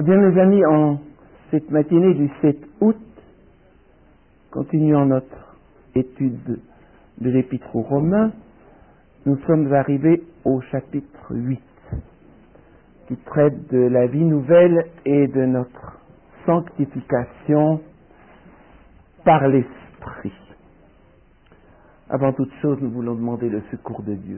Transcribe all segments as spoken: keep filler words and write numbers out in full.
Bien, mes amis, en cette matinée du sept août, continuant notre étude de l'Épître aux Romains, nous sommes arrivés au chapitre huit, qui traite de la vie nouvelle et de notre sanctification par l'Esprit. Avant toute chose, nous voulons demander le secours de Dieu.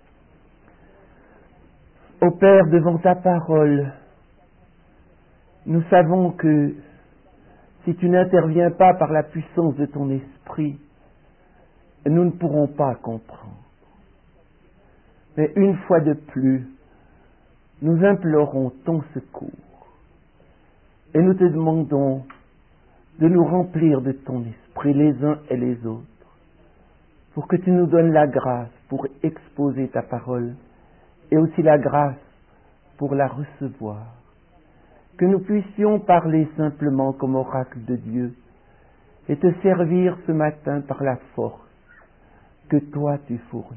Ô Père, devant ta parole, nous savons que si tu n'interviens pas par la puissance de ton esprit, nous ne pourrons pas comprendre. Mais une fois de plus, nous implorons ton secours et nous te demandons de nous remplir de ton esprit les uns et les autres pour que tu nous donnes la grâce pour exposer ta parole et aussi la grâce pour la recevoir. Que nous puissions parler simplement comme oracle de Dieu et te servir ce matin par la force que toi tu fournis.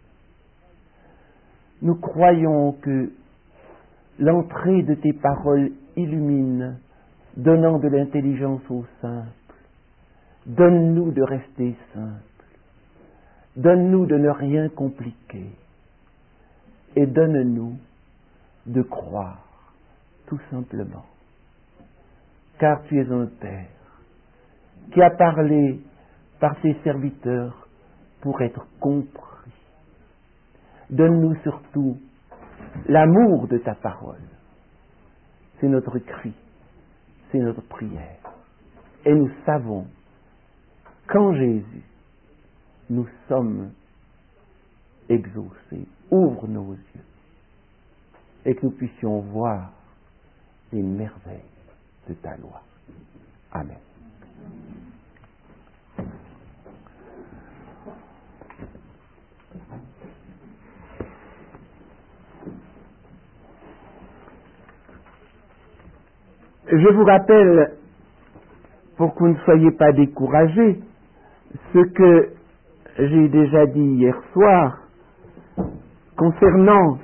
Nous croyons que l'entrée de tes paroles illumine, donnant de l'intelligence au simple. Donne-nous de rester simple. Donne-nous de ne rien compliquer. Et donne-nous de croire, tout simplement. Car tu es un Père qui a parlé par tes serviteurs pour être compris. Donne-nous surtout l'amour de ta parole. C'est notre cri, c'est notre prière. Et nous savons qu'en Jésus, nous sommes exaucés. Ouvre nos yeux et que nous puissions voir les merveilles de ta loi. Amen. Je vous rappelle, pour que vous ne soyez pas découragés, ce que j'ai déjà dit hier soir concernant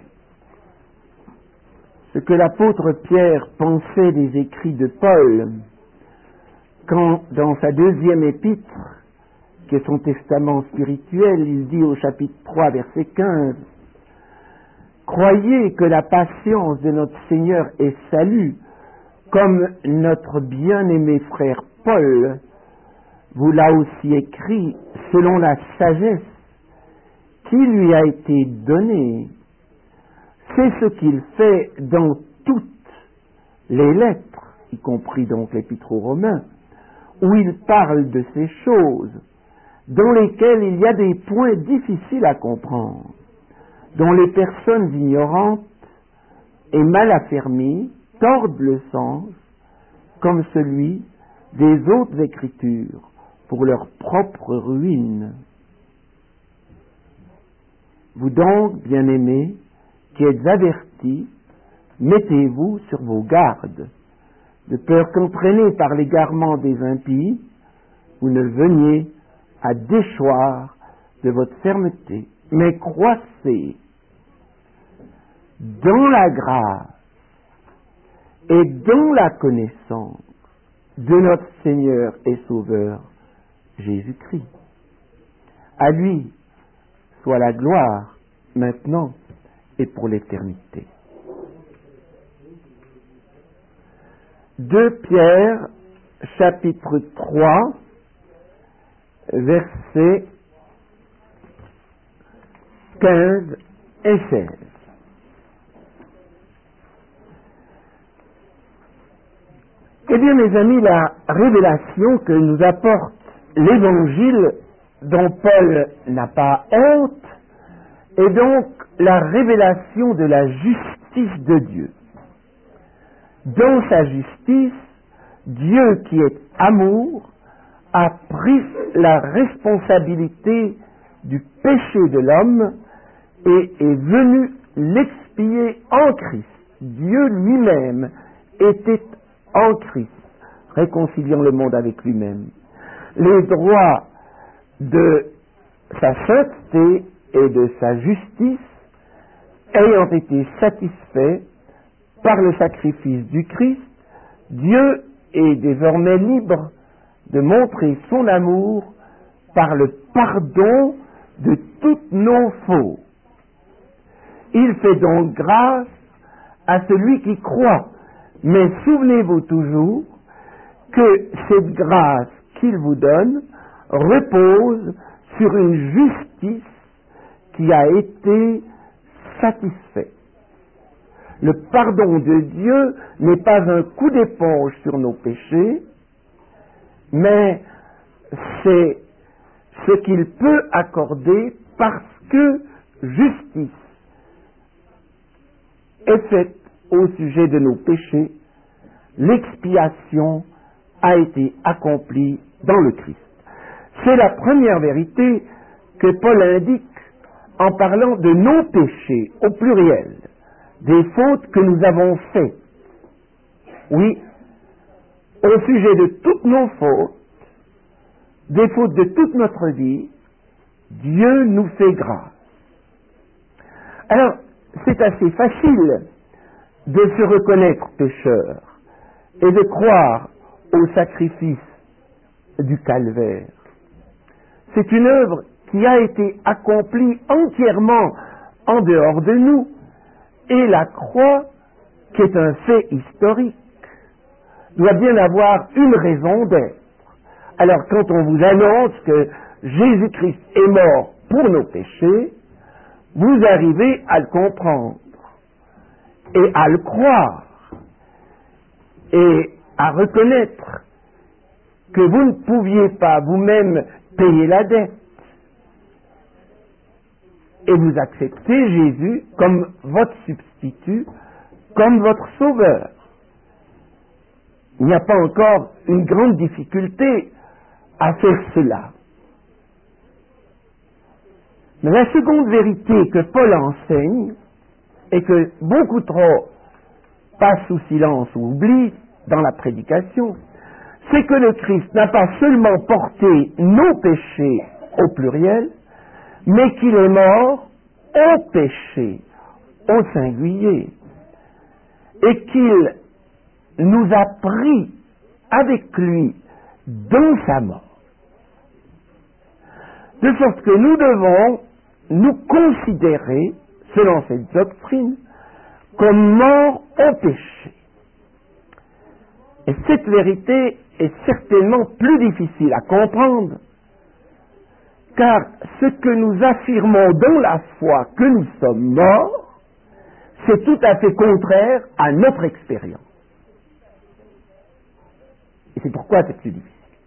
ce que l'apôtre Pierre pensait des écrits de Paul, quand dans sa deuxième épître, qui est son testament spirituel, il dit au chapitre trois, verset quinze, « Croyez que la patience de notre Seigneur est salut, comme notre bien-aimé frère Paul vous l'a aussi écrit selon la sagesse qui lui a été donnée. C'est ce qu'il fait dans toutes les lettres, y compris donc l'Épître aux Romains, où il parle de ces choses, dans lesquelles il y a des points difficiles à comprendre, dont les personnes ignorantes et mal affermies tordent le sens, comme celui des autres Écritures, pour leur propre ruine. Vous donc, bien-aimés, qui êtes avertis, mettez-vous sur vos gardes, de peur qu'entraînés par l'égarement des impies, vous ne veniez à déchoir de votre fermeté, mais croissez dans la grâce et dans la connaissance de notre Seigneur et Sauveur Jésus-Christ. À lui soit la gloire maintenant et pour l'éternité. deux Pierre, chapitre trois, versets quinze et seize. Eh bien, mes amis, la révélation que nous apporte l'Évangile, dont Paul n'a pas honte, est donc la révélation de la justice de Dieu. Dans sa justice, Dieu qui est amour a pris la responsabilité du péché de l'homme et est venu l'expier en Christ. Dieu lui-même était en Christ, réconciliant le monde avec lui-même. Les droits de sa sainteté et de sa justice ayant été satisfaits par par le sacrifice du Christ, Dieu est désormais libre de montrer son amour par le pardon de toutes nos fautes. Il fait donc grâce à celui qui croit. Mais souvenez-vous toujours que cette grâce qu'il vous donne repose sur une justice qui a été satisfaite. Le pardon de Dieu n'est pas un coup d'éponge sur nos péchés, mais c'est ce qu'il peut accorder parce que justice est faite au sujet de nos péchés, l'expiation a été accomplie dans le Christ. C'est la première vérité que Paul indique en parlant de nos péchés au pluriel, des fautes que nous avons faites. Oui, au sujet de toutes nos fautes, des fautes de toute notre vie, Dieu nous fait grâce. Alors, c'est assez facile de se reconnaître pécheur et de croire au sacrifice du calvaire. C'est une œuvre qui a été accomplie entièrement en dehors de nous, et la croix, qui est un fait historique, doit bien avoir une raison d'être. Alors quand on vous annonce que Jésus-Christ est mort pour nos péchés, vous arrivez à le comprendre et à le croire et à reconnaître que vous ne pouviez pas vous-même payer la dette. Et vous acceptez Jésus comme votre substitut, comme votre sauveur. Il n'y a pas encore une grande difficulté à faire cela. Mais la seconde vérité que Paul enseigne, et que beaucoup trop passent sous silence ou oublient dans la prédication, c'est que le Christ n'a pas seulement porté nos péchés au pluriel, mais qu'il est mort au péché au singulier, et qu'il nous a pris avec lui dans sa mort. De sorte que nous devons nous considérer, selon cette doctrine, comme morts au péché. Et cette vérité est certainement plus difficile à comprendre, car ce que nous affirmons dans la foi que nous sommes morts, c'est tout à fait contraire à notre expérience. Et c'est pourquoi c'est plus difficile.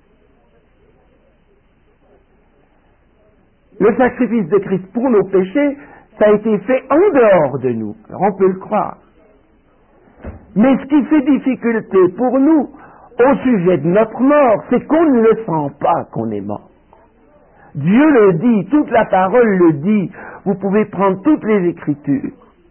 Le sacrifice de Christ pour nos péchés, ça a été fait en dehors de nous. Alors on peut le croire. Mais ce qui fait difficulté pour nous, au sujet de notre mort, c'est qu'on ne le sent pas qu'on est mort. Dieu le dit, toute la parole le dit, vous pouvez prendre toutes les Écritures.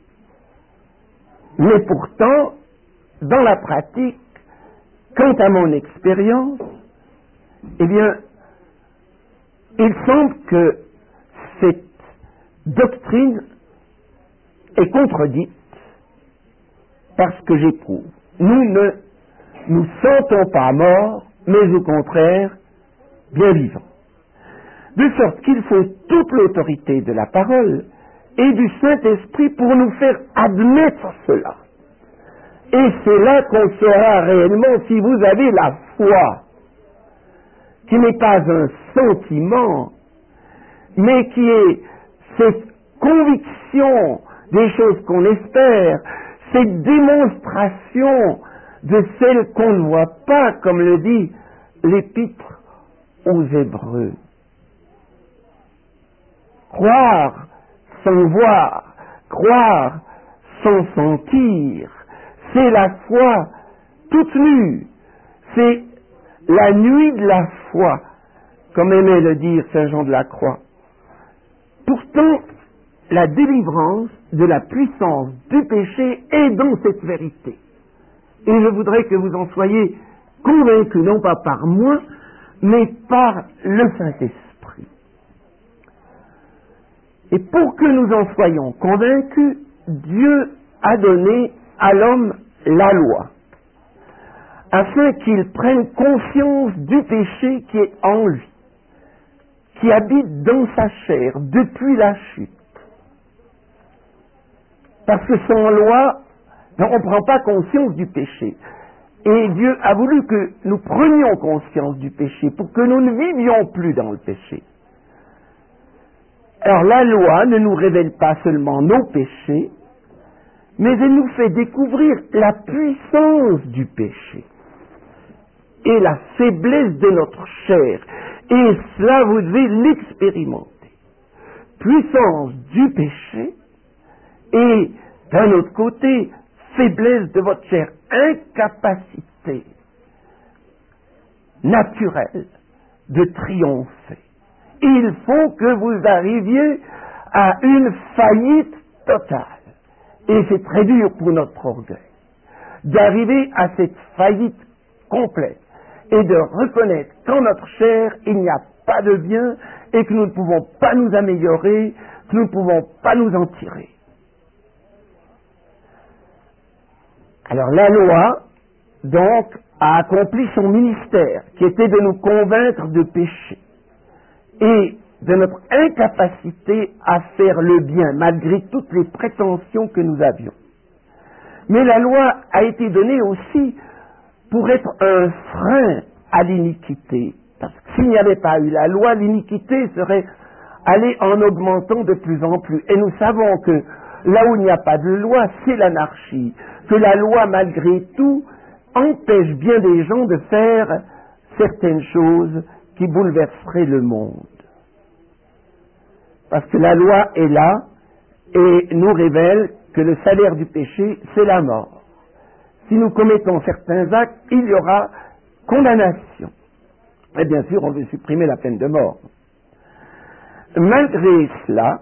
Mais pourtant, dans la pratique, quant à mon expérience, eh bien, il semble que cette doctrine est contredite par ce que j'éprouve. Nous ne nous sentons pas morts, mais au contraire, bien vivants. De sorte qu'il faut toute l'autorité de la parole et du Saint-Esprit pour nous faire admettre cela. Et c'est là qu'on saura réellement si vous avez la foi, qui n'est pas un sentiment, mais qui est cette conviction des choses qu'on espère, cette démonstration de celles qu'on ne voit pas, comme le dit l'Épître aux Hébreux. Croire sans voir, croire sans sentir, c'est la foi toute nue, c'est la nuit de la foi, comme aimait le dire Saint Jean de la Croix. Pourtant, la délivrance de la puissance du péché est dans cette vérité. Et je voudrais que vous en soyez convaincus, non pas par moi, mais par le Saint-Esprit. Et pour que nous en soyons convaincus, Dieu a donné à l'homme la loi, afin qu'il prenne conscience du péché qui est en lui, qui habite dans sa chair depuis la chute. Parce que sans loi, on ne prend pas conscience du péché. Et Dieu a voulu que nous prenions conscience du péché pour que nous ne vivions plus dans le péché. Alors la loi ne nous révèle pas seulement nos péchés, mais elle nous fait découvrir la puissance du péché et la faiblesse de notre chair. Et cela, vous devez l'expérimenter. Puissance du péché et, d'un autre côté, faiblesse de votre chair, incapacité naturelle de triompher. Il faut que vous arriviez à une faillite totale. Et c'est très dur pour notre orgueil d'arriver à cette faillite complète et de reconnaître qu'en notre chair, il n'y a pas de bien et que nous ne pouvons pas nous améliorer, que nous ne pouvons pas nous en tirer. Alors la loi, donc, a accompli son ministère, qui était de nous convaincre de péché et de notre incapacité à faire le bien, malgré toutes les prétentions que nous avions. Mais la loi a été donnée aussi pour être un frein à l'iniquité. Parce que s'il n'y avait pas eu la loi, l'iniquité serait allée en augmentant de plus en plus. Et nous savons que là où il n'y a pas de loi, c'est l'anarchie. Que la loi, malgré tout, empêche bien des gens de faire certaines choses qui bouleverseraient le monde. Parce que la loi est là et nous révèle que le salaire du péché, c'est la mort. Si nous commettons certains actes, il y aura condamnation. Et bien sûr, on veut supprimer la peine de mort. Malgré cela,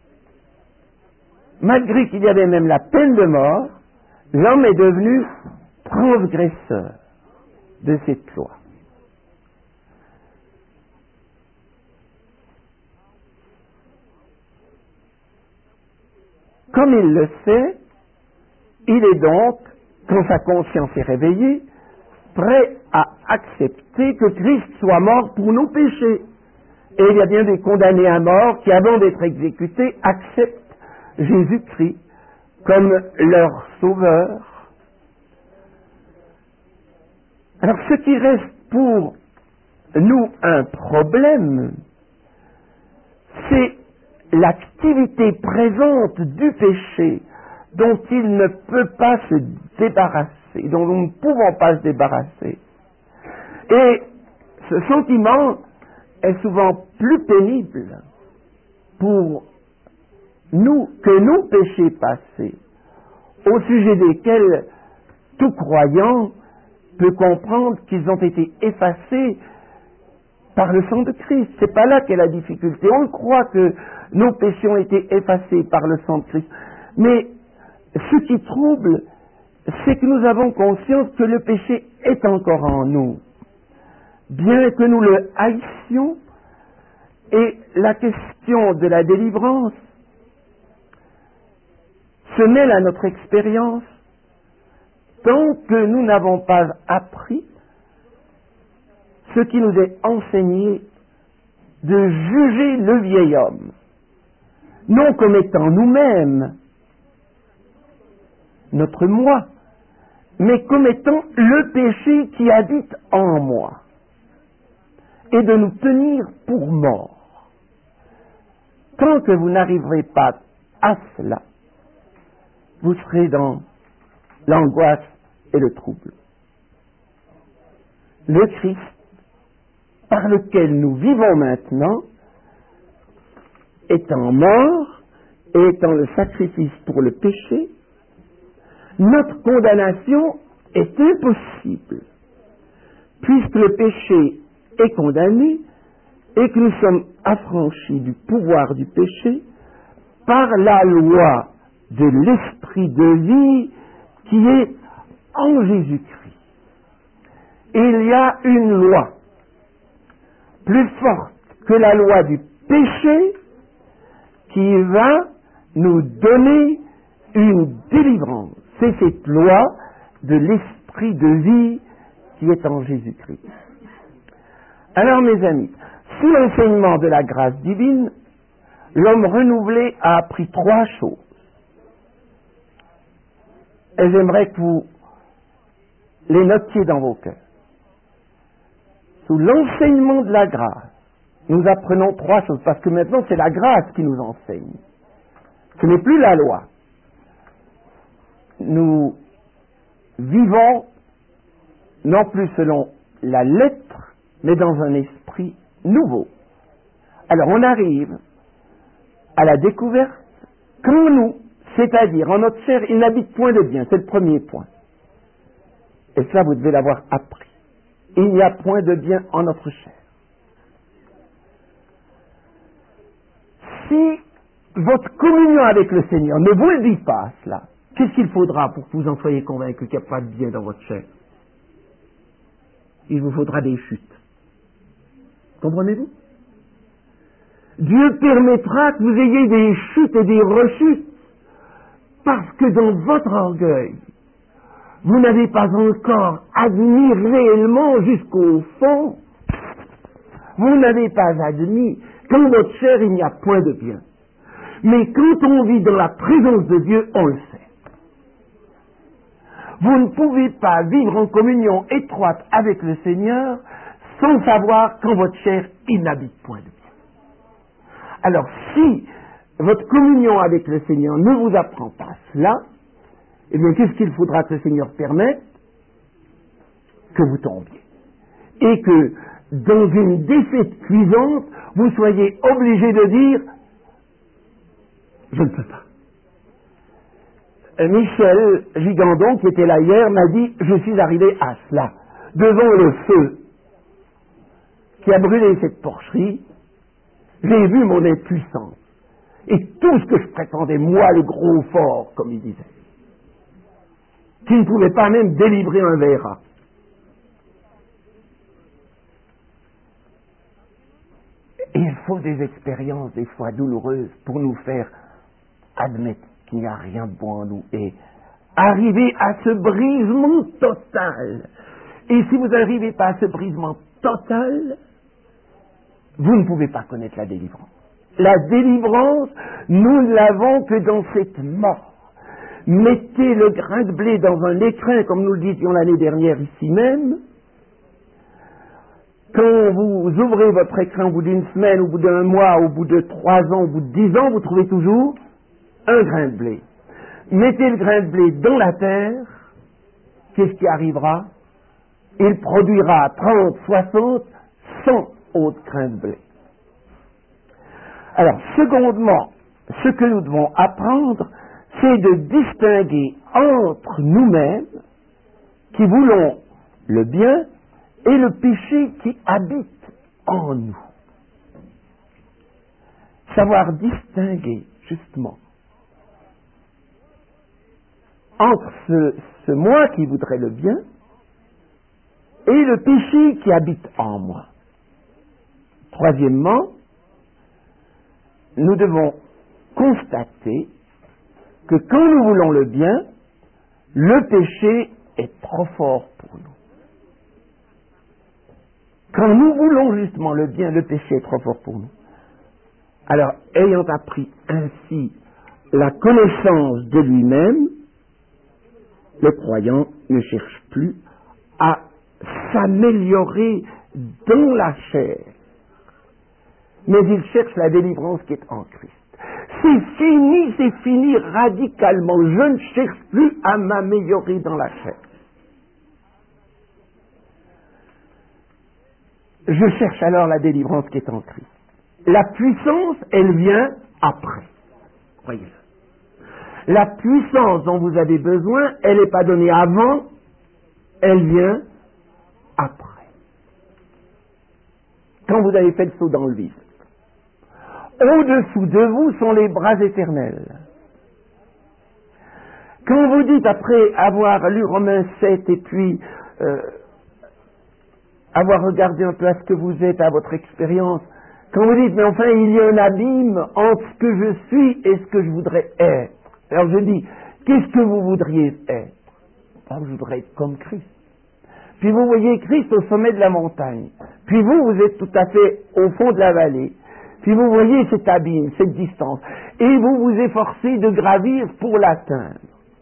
malgré qu'il y avait même la peine de mort, l'homme est devenu transgresseur de cette loi. Comme il le sait, il est donc, quand sa conscience est réveillée, prêt à accepter que Christ soit mort pour nos péchés. Et il y a bien des condamnés à mort qui, avant d'être exécutés, acceptent Jésus-Christ comme leur sauveur. Alors ce qui reste pour nous un problème, c'est l'activité présente du péché dont il ne peut pas se débarrasser, dont nous ne pouvons pas se débarrasser. Et ce sentiment est souvent plus pénible pour nous que nos péchés passés, au sujet desquels tout croyant peut comprendre qu'ils ont été effacés par le sang de Christ. C'est pas là qu'est la difficulté. On croit que nos péchés ont été effacés par le sang de Christ. Mais ce qui trouble, c'est que nous avons conscience que le péché est encore en nous. Bien que nous le haïssions, et la question de la délivrance se mêle à notre expérience tant que nous n'avons pas appris ce qui nous est enseigné de juger le vieil homme, non comme étant nous-mêmes, notre moi, mais comme étant le péché qui habite en moi, et de nous tenir pour morts. Tant que vous n'arriverez pas à cela, vous serez dans l'angoisse et le trouble. Le Christ, par lequel nous vivons maintenant, étant mort et étant le sacrifice pour le péché, notre condamnation est impossible, puisque le péché est condamné et que nous sommes affranchis du pouvoir du péché par la loi de l'esprit de vie qui est en Jésus-Christ. Il y a une loi plus forte que la loi du péché qui va nous donner une délivrance. C'est cette loi de l'esprit de vie qui est en Jésus-Christ. Alors, mes amis, sous l'enseignement de la grâce divine, l'homme renouvelé a appris trois choses. Et j'aimerais que vous les notiez dans vos cœurs. Sous l'enseignement de la grâce, nous apprenons trois choses, parce que maintenant c'est la grâce qui nous enseigne. Ce n'est plus la loi. Nous vivons non plus selon la lettre, mais dans un esprit nouveau. Alors on arrive à la découverte qu'en nous, c'est-à-dire en notre chair, il n'habite point de bien. C'est le premier point. Et cela, vous devez l'avoir appris. Il n'y a point de bien en notre chair. Si votre communion avec le Seigneur ne vous le dit pas, cela, qu'est-ce qu'il faudra pour que vous en soyez convaincus qu'il n'y a pas de bien dans votre chair? Il vous faudra des chutes. Comprenez-vous? Dieu permettra que vous ayez des chutes et des rechutes, parce que dans votre orgueil, vous n'avez pas encore admis réellement jusqu'au fond, vous n'avez pas admis qu'en votre chair il n'y a point de bien. Mais quand on vit dans la présence de Dieu, on le sait. Vous ne pouvez pas vivre en communion étroite avec le Seigneur sans savoir qu'en votre chair il n'habite point de bien. Alors si votre communion avec le Seigneur ne vous apprend pas cela, eh bien qu'est-ce qu'il faudra que le Seigneur permette? Que vous tombiez. Et que dans une défaite cuisante, vous soyez obligé de dire « je ne peux pas ». Michel Gigandon, qui était là hier, m'a dit « je suis arrivé à cela, devant le feu qui a brûlé cette porcherie, j'ai vu mon impuissance. Et tout ce que je prétendais, moi, le gros fort, comme il disait, qui ne pouvait pas même délivrer un verra. Et il faut des expériences, des fois douloureuses, pour nous faire admettre qu'il n'y a rien de bon en nous et arriver à ce brisement total. Et si vous n'arrivez pas à ce brisement total, vous ne pouvez pas connaître la délivrance. La délivrance, nous ne l'avons que dans cette mort. Mettez le grain de blé dans un écrin, comme nous le disions l'année dernière ici même. Quand vous ouvrez votre écrin au bout d'une semaine, au bout d'un mois, au bout de trois ans, au bout de dix ans, vous trouvez toujours un grain de blé. Mettez le grain de blé dans la terre, qu'est-ce qui arrivera? Il produira trente, soixante, cent autres grains de blé. Alors, secondement, ce que nous devons apprendre, c'est de distinguer entre nous-mêmes, qui voulons le bien, et le péché qui habite en nous. Savoir distinguer, justement, entre ce, ce moi qui voudrait le bien, et le péché qui habite en moi. Troisièmement, nous devons constater que quand nous voulons le bien, le péché est trop fort pour nous. Quand nous voulons justement le bien, le péché est trop fort pour nous. Alors, ayant appris ainsi la connaissance de lui-même, le croyant ne cherche plus à s'améliorer dans la chair, mais il cherche la délivrance qui est en Christ. C'est fini, c'est fini radicalement. Je ne cherche plus à m'améliorer dans la chair. Je cherche alors la délivrance qui est en Christ. La puissance, elle vient après. Voyez-le. La puissance dont vous avez besoin, elle n'est pas donnée avant, elle vient après. Quand vous avez fait le saut dans le vide. Au-dessous de vous sont les bras éternels. Quand vous dites, après avoir lu Romains sept et puis euh, avoir regardé un peu à ce que vous êtes, à votre expérience, quand vous dites, mais enfin, il y a un abîme entre ce que je suis et ce que je voudrais être. Alors je dis, qu'est-ce que vous voudriez être? oh, je voudrais être comme Christ. Puis vous voyez Christ au sommet de la montagne. Puis vous, vous êtes tout à fait au fond de la vallée. Puis vous voyez cet abîme, cette distance. Et vous vous efforcez de gravir pour l'atteindre.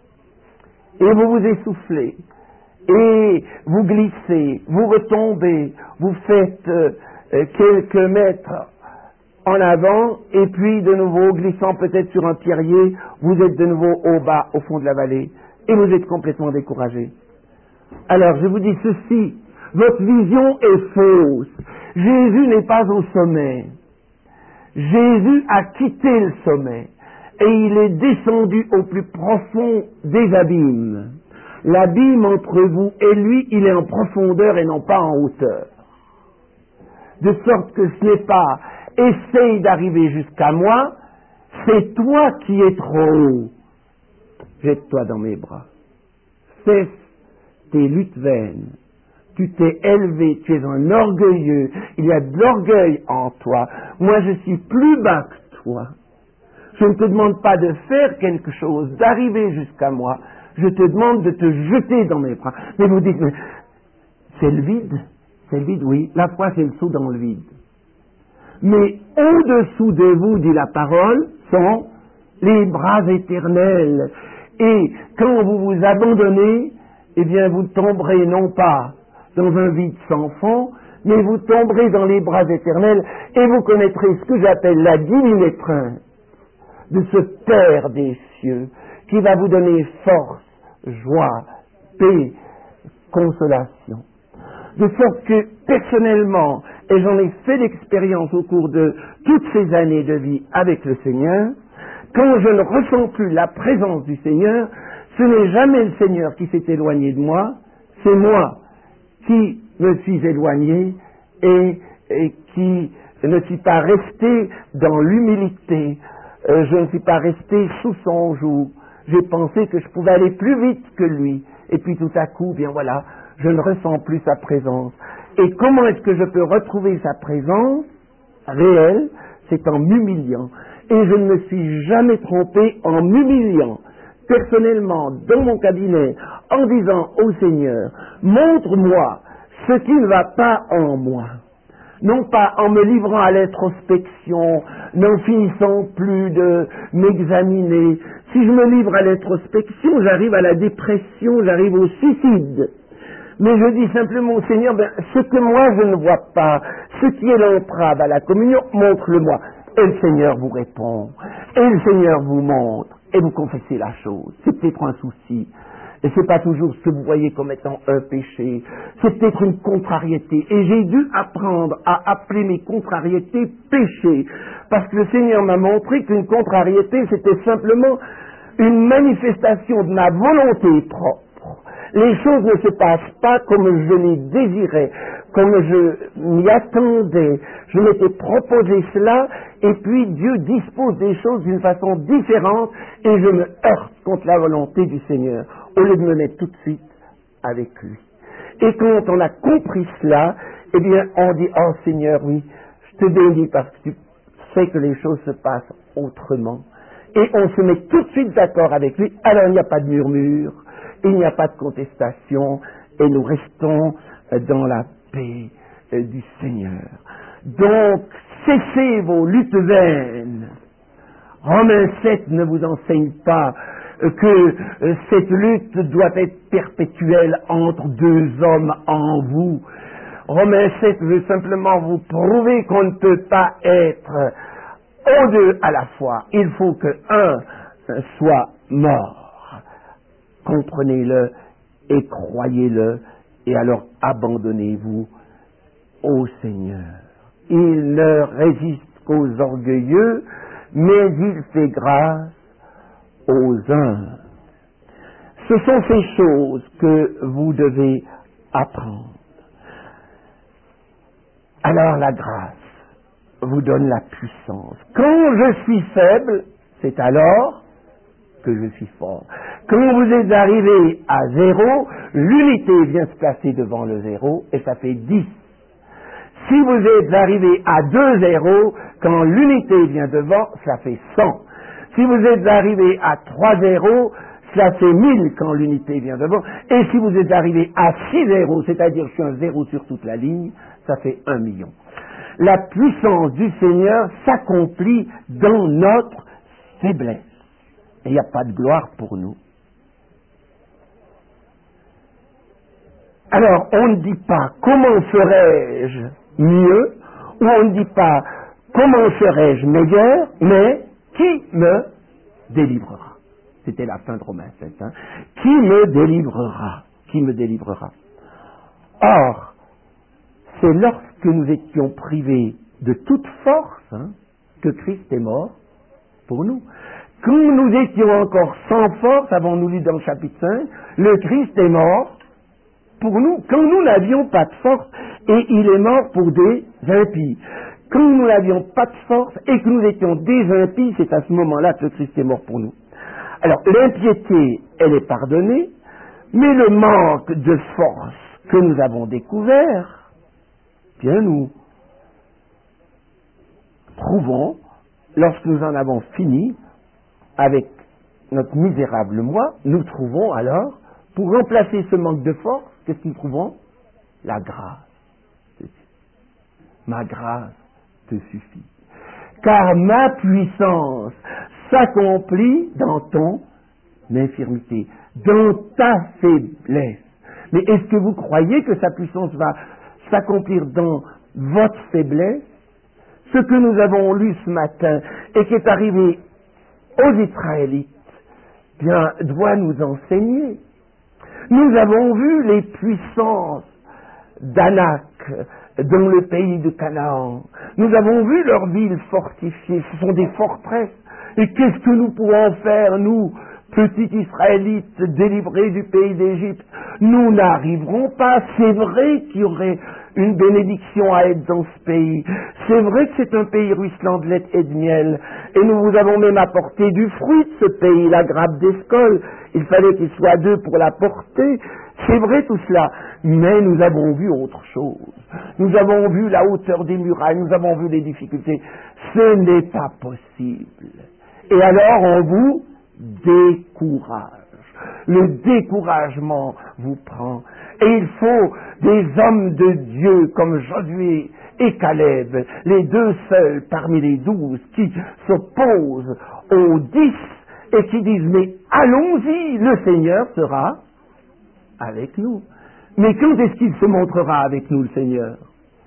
Et vous vous essoufflez. Et vous glissez, vous retombez, vous faites euh, quelques mètres en avant, et puis de nouveau, glissant peut-être sur un pierrier, vous êtes de nouveau au bas, au fond de la vallée, et vous êtes complètement découragé. Alors, je vous dis ceci, votre vision est fausse. Jésus n'est pas au sommet. Jésus a quitté le sommet, et il est descendu au plus profond des abîmes. L'abîme entre vous et lui, il est en profondeur et non pas en hauteur. De sorte que ce n'est pas « essaye d'arriver jusqu'à moi », c'est toi qui es trop haut. Jette-toi dans mes bras. Cesse tes luttes vaines. Tu t'es élevé, tu es un orgueilleux. Il y a de l'orgueil en toi. Moi, je suis plus bas que toi. Je ne te demande pas de faire quelque chose, d'arriver jusqu'à moi. Je te demande de te jeter dans mes bras. Mais vous dites, mais c'est le vide. C'est le vide, oui. La foi, c'est le saut dans le vide. Mais au-dessous de vous, dit la parole, sont les bras éternels. Et quand vous vous abandonnez, eh bien, vous tomberez non pas dans un vide sans fond, mais vous tomberez dans les bras éternels et vous connaîtrez ce que j'appelle la divine étreinte de ce Père des cieux qui va vous donner force, joie, paix, consolation. De sorte que, personnellement, et j'en ai fait l'expérience au cours de toutes ces années de vie avec le Seigneur, quand je ne ressens plus la présence du Seigneur, ce n'est jamais le Seigneur qui s'est éloigné de moi, c'est moi qui me suis éloigné et, et qui ne suis pas resté dans l'humilité, euh, je ne suis pas resté sous son joug. J'ai pensé que je pouvais aller plus vite que lui. Et puis tout à coup, bien voilà, je ne ressens plus sa présence. Et comment est-ce que je peux retrouver sa présence réelle? C'est en m'humiliant. Et je ne me suis jamais trompé en m'humiliant, personnellement, dans mon cabinet, en disant au Seigneur, montre-moi ce qui ne va pas en moi. Non pas en me livrant à l'introspection, n'en finissant plus de m'examiner. Si je me livre à l'introspection, j'arrive à la dépression, j'arrive au suicide. Mais je dis simplement au Seigneur, ben, ce que moi je ne vois pas, ce qui est l'entrave à la communion, montre-le-moi. Et le Seigneur vous répond, et le Seigneur vous montre, et vous confessez la chose. C'est peut-être un souci. Et c'est pas toujours ce que vous voyez comme étant un péché. C'est peut-être une contrariété. Et j'ai dû apprendre à appeler mes contrariétés péchés. Parce que le Seigneur m'a montré qu'une contrariété, c'était simplement une manifestation de ma volonté propre. Les choses ne se passent pas comme je les désirais, comme je m'y attendais. Je m'étais proposé cela, et puis Dieu dispose des choses d'une façon différente, et je me heurte contre la volonté du Seigneur, au lieu de me mettre tout de suite avec lui. Et quand on a compris cela, eh bien, on dit, oh Seigneur, oui, je te bénis parce que tu sais que les choses se passent autrement. Et on se met tout de suite d'accord avec lui, alors il n'y a pas de murmure, il n'y a pas de contestation, et nous restons dans la paix du Seigneur. Donc, cessez vos luttes vaines. Romains sept ne vous enseigne pas que cette lutte doit être perpétuelle entre deux hommes en vous. Romains sept veut simplement vous prouver qu'on ne peut pas être aux deux à la fois. Il faut que un soit mort. Comprenez-le et croyez-le, et alors abandonnez-vous au Seigneur. Il ne résiste qu'aux orgueilleux, mais il fait grâce aux humbles. Ce sont ces choses que vous devez apprendre. Alors la grâce vous donne la puissance. Quand je suis faible, c'est alors que je suis fort. Quand vous êtes arrivé à zéro, l'unité vient se placer devant le zéro et ça fait dix. Si vous êtes arrivé à deux zéros, quand l'unité vient devant, ça fait cent. Si vous êtes arrivé à trois zéros, cela fait mille quand l'unité vient devant. Et si vous êtes arrivé à six zéros, c'est-à-dire je suis un zéro sur toute la ligne, ça fait un million. La puissance du Seigneur s'accomplit dans notre faiblesse. Et il n'y a pas de gloire pour nous. Alors, on ne dit pas comment ferais-je mieux, ou on ne dit pas comment serais-je meilleur, mais qui me délivrera. C'était la fin de Romains sept. Hein. Qui me délivrera? Qui me délivrera? Or, c'est lorsque nous étions privés de toute force hein, que Christ est mort pour nous. Quand nous étions encore sans force, avons-nous lu dans le chapitre cinq, le Christ est mort pour nous. Quand nous n'avions pas de force, et il est mort pour des impies. Quand nous n'avions pas de force et que nous étions des impies, c'est à ce moment-là que le Christ est mort pour nous. Alors, l'impiété, elle est pardonnée, mais le manque de force que nous avons découvert, bien nous trouvons, lorsque nous en avons fini avec notre misérable moi, nous trouvons alors, pour remplacer ce manque de force, qu'est-ce que nous trouvons? La grâce. Ma grâce te suffit. Car ma puissance s'accomplit dans ton infirmité, dans ta faiblesse. Mais est-ce que vous croyez que sa puissance va s'accomplir dans votre faiblesse? Ce que nous avons lu ce matin et qui est arrivé aux Israélites, bien, doit nous enseigner. Nous avons vu les puissances d'Anak dans le pays de Canaan. Nous avons vu leurs villes fortifiées. Ce sont des forteresses. Et qu'est-ce que nous pouvons faire, nous, petits Israélites délivrés du pays d'Égypte? Nous n'arriverons pas. C'est vrai qu'il y aurait une bénédiction à être dans ce pays. C'est vrai que c'est un pays ruisselant de lait et de miel. Et nous vous avons même apporté du fruit de ce pays, la grappe d'Escol. Il fallait qu'il soit deux pour la porter. C'est vrai tout cela. Mais nous avons vu autre chose. Nous avons vu la hauteur des murailles, nous avons vu les difficultés. Ce n'est pas possible. Et alors on vous décourage. Le découragement vous prend. Et il faut des hommes de Dieu comme Josué et Caleb, les deux seuls parmi les douze qui s'opposent aux dix et qui disent mais allons-y, le Seigneur sera avec nous. Mais quand est-ce qu'il se montrera avec nous, le Seigneur?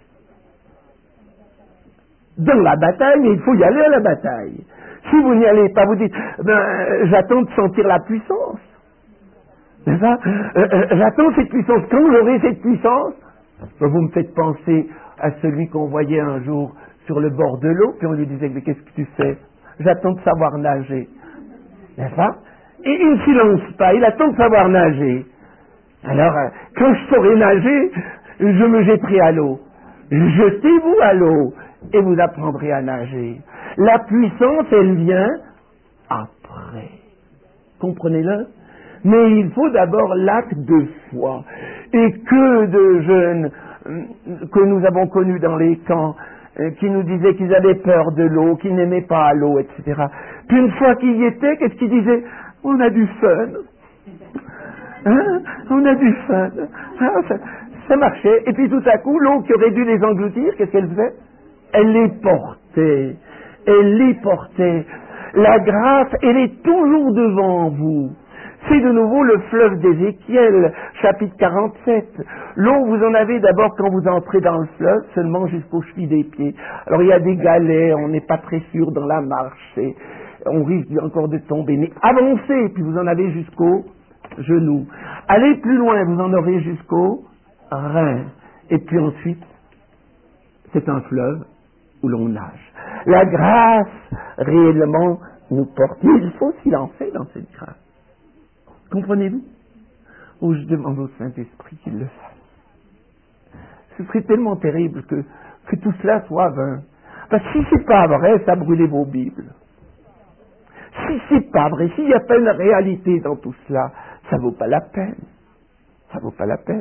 Dans la bataille, mais il faut y aller à la bataille. Si vous n'y allez pas, vous dites, ben, j'attends de sentir la puissance. C'est ça? euh, euh, J'attends cette puissance. Quand j'aurai cette puissance, ben, vous me faites penser à celui qu'on voyait un jour sur le bord de l'eau, puis on lui disait, mais qu'est-ce que tu fais? J'attends de savoir nager. N'est-ce pas? Et il ne s'y lance pas, il attend de savoir nager. Alors, euh, quand je saurai nager, je me jetterai à l'eau. Jetez-vous à l'eau et vous apprendrez à nager. La puissance, elle vient après. Comprenez-le? Mais il faut d'abord l'acte de foi. Et que de jeunes que nous avons connus dans les camps, qui nous disaient qu'ils avaient peur de l'eau, qu'ils n'aimaient pas l'eau, et cetera. Puis une fois qu'ils y étaient, qu'est-ce qu'ils disaient? On a du fun. Hein? On a du fun. Ah, ça, ça marchait. Et puis tout à coup, l'eau qui aurait dû les engloutir, qu'est-ce qu'elle faisait? Elle les portait. Elle les portait. La grâce, elle est toujours devant vous. C'est de nouveau le fleuve d'Ézéchiel, chapitre quarante-sept. L'eau, vous en avez d'abord quand vous entrez dans le fleuve, seulement jusqu'aux chevilles des pieds. Alors il y a des galets, on n'est pas très sûr dans la marche, et on risque encore de tomber. Mais avancez, puis vous en avez jusqu'au genou. Allez plus loin, vous en aurez jusqu'au rein. Et puis ensuite, c'est un fleuve où l'on nage. La grâce, réellement, nous porte. Mais il faut s'il en fait dans cette grâce. Comprenez-vous? Ou je demande au Saint-Esprit qu'il le fasse. Ce serait tellement terrible que, que tout cela soit vain. Parce que si c'est pas vrai, ça brûlait vos Bibles. Si c'est pas vrai, s'il n'y a pas une réalité dans tout cela, ça vaut pas la peine. Ça vaut pas la peine.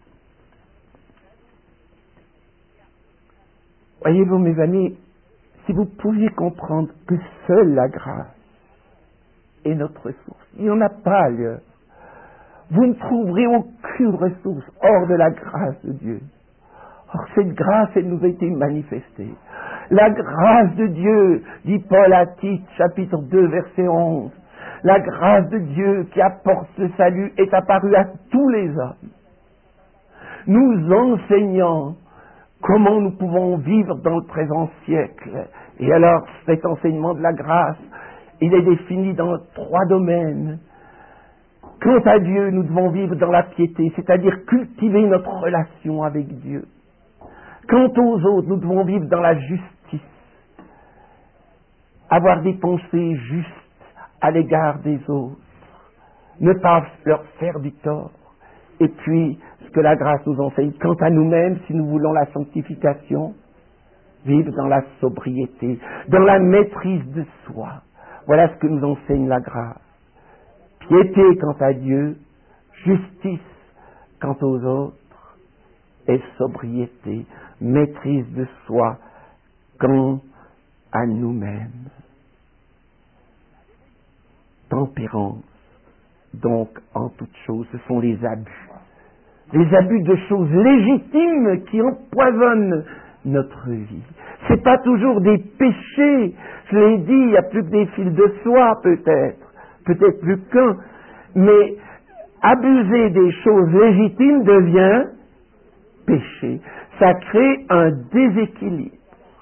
Voyez-vous, mes amis, si vous pouviez comprendre que seule la grâce est notre ressource. Il n'y en a pas ailleurs. Vous ne trouverez aucune ressource hors de la grâce de Dieu. Or, cette grâce, elle nous a été manifestée. La grâce de Dieu, dit Paul à Tite, chapitre deux, verset onze. La grâce de Dieu qui apporte le salut est apparue à tous les hommes, nous enseignant comment nous pouvons vivre dans le présent siècle. Et alors, cet enseignement de la grâce, il est défini dans trois domaines. Quant à Dieu, nous devons vivre dans la piété, c'est-à-dire cultiver notre relation avec Dieu. Quant aux autres, nous devons vivre dans la justice, avoir des pensées justes à l'égard des autres, ne pas leur faire du tort. Et puis, ce que la grâce nous enseigne, quant à nous-mêmes, si nous voulons la sanctification, vivre dans la sobriété, dans la maîtrise de soi. Voilà ce que nous enseigne la grâce. Piété quant à Dieu, justice quant aux autres, et sobriété, maîtrise de soi quant à nous-mêmes. Tempérance, donc, en toute chose, ce sont les abus. Les abus de choses légitimes qui empoisonnent notre vie. C'est pas toujours des péchés, je l'ai dit, il n'y a plus que des fils de soie peut-être, peut-être plus qu'un, mais abuser des choses légitimes devient péché. Ça crée un déséquilibre.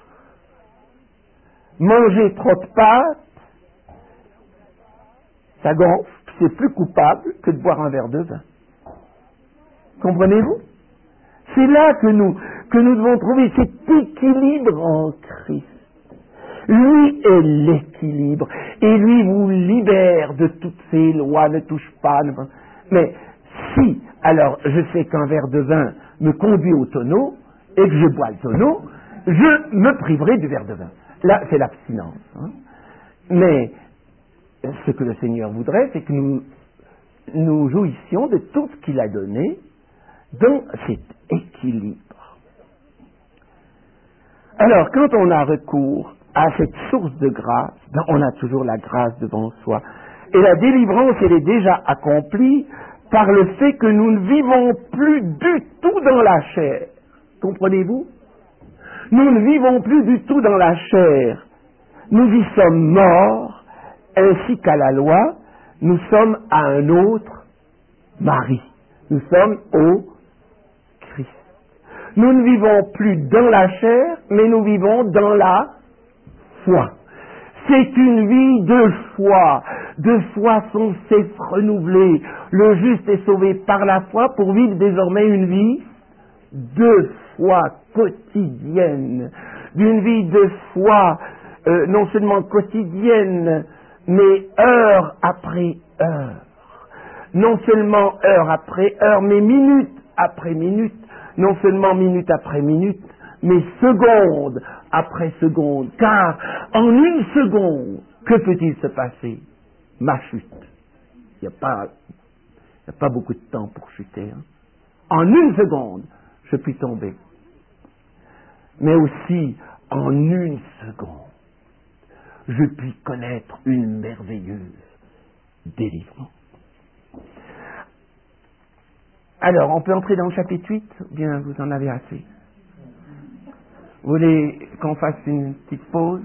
Manger trop de pâtes, ça gonfle, c'est plus coupable que de boire un verre de vin. Comprenez-vous? C'est là que nous, que nous devons trouver cet équilibre en Christ. Lui est l'équilibre. Et lui vous libère de toutes ces lois, ne touche pas. Ne... Mais si, alors, je sais qu'un verre de vin me conduit au tonneau, et que je bois le tonneau, je me priverai du verre de vin. Là, c'est l'abstinence. Hein. Mais ce que le Seigneur voudrait, c'est que nous, nous jouissions de tout ce qu'il a donné dans cet équilibre. Alors, quand on a recours à cette source de grâce, ben, on a toujours la grâce devant soi. Et la délivrance, elle est déjà accomplie par le fait que nous ne vivons plus du tout dans la chair. Comprenez-vous? Nous ne vivons plus du tout dans la chair. Nous y sommes morts, ainsi qu'à la loi, nous sommes à un autre mari. Nous sommes au Christ. Nous ne vivons plus dans la chair, mais nous vivons dans la foi. C'est une vie de foi, de foi sans cesse renouvelée. Le juste est sauvé par la foi pour vivre désormais une vie de foi quotidienne, d'une vie de foi euh, non seulement quotidienne, mais heure après heure. Non seulement heure après heure, mais minute après minute. Non seulement minute après minute, mais seconde après seconde. Car en une seconde, que peut-il se passer? Ma chute. Il n'y a pas, il n'y a pas beaucoup de temps pour chuter. Hein. En une seconde, je puis tomber. Mais aussi, en une seconde, je puis connaître une merveilleuse délivrance. Alors, on peut entrer dans le chapitre huit, ou bien vous en avez assez? Vous voulez qu'on fasse une petite pause?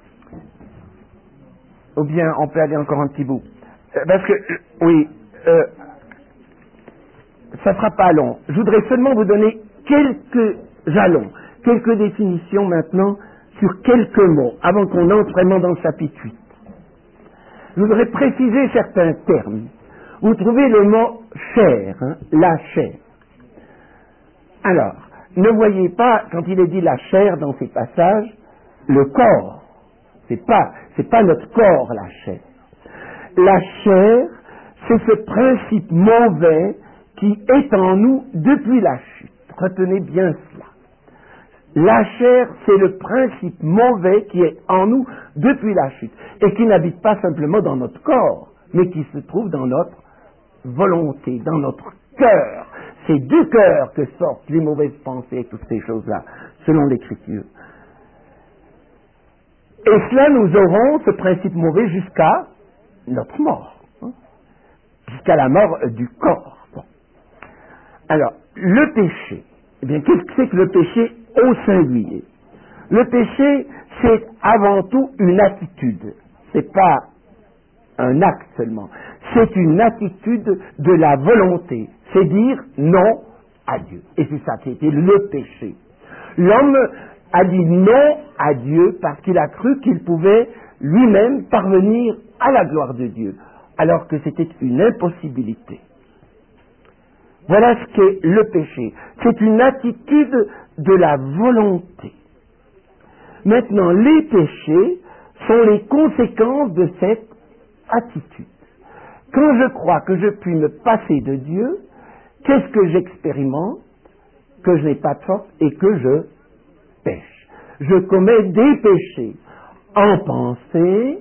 Ou bien on peut aller encore un petit bout? Euh, parce que, euh, oui, euh, ça ne sera pas long. Je voudrais seulement vous donner quelques jalons, quelques définitions maintenant sur quelques mots, avant qu'on entre vraiment dans le chapitre huit. Je voudrais préciser certains termes. Vous trouvez le mot chair, hein, la chair. Alors, ne voyez pas, quand il est dit la chair dans ces passages, le corps. C'est pas, c'est pas notre corps, la chair. La chair, c'est ce principe mauvais qui est en nous depuis la chute. Retenez bien cela. La chair, c'est le principe mauvais qui est en nous depuis la chute et qui n'habite pas simplement dans notre corps, mais qui se trouve dans notre volonté, dans notre cœur. C'est du cœur que sortent les mauvaises pensées et toutes ces choses-là, selon l'Écriture. Et cela, nous aurons ce principe mauvais jusqu'à notre mort, hein, jusqu'à la mort du corps. Bon. Alors, le péché, eh bien, qu'est-ce que c'est que le péché au singulier? Le péché, c'est avant tout une attitude. C'est pas un acte seulement. C'est une attitude de la volonté. C'est dire non à Dieu. Et c'est ça qui était le péché. L'homme a dit non à Dieu parce qu'il a cru qu'il pouvait lui-même parvenir à la gloire de Dieu, alors que c'était une impossibilité. Voilà ce qu'est le péché. C'est une attitude de la volonté. Maintenant, les péchés sont les conséquences de cette attitude. Quand je crois que je puis me passer de Dieu, qu'est-ce que j'expérimente? Que je n'ai pas de force et que je pêche. Je commets des péchés en pensée,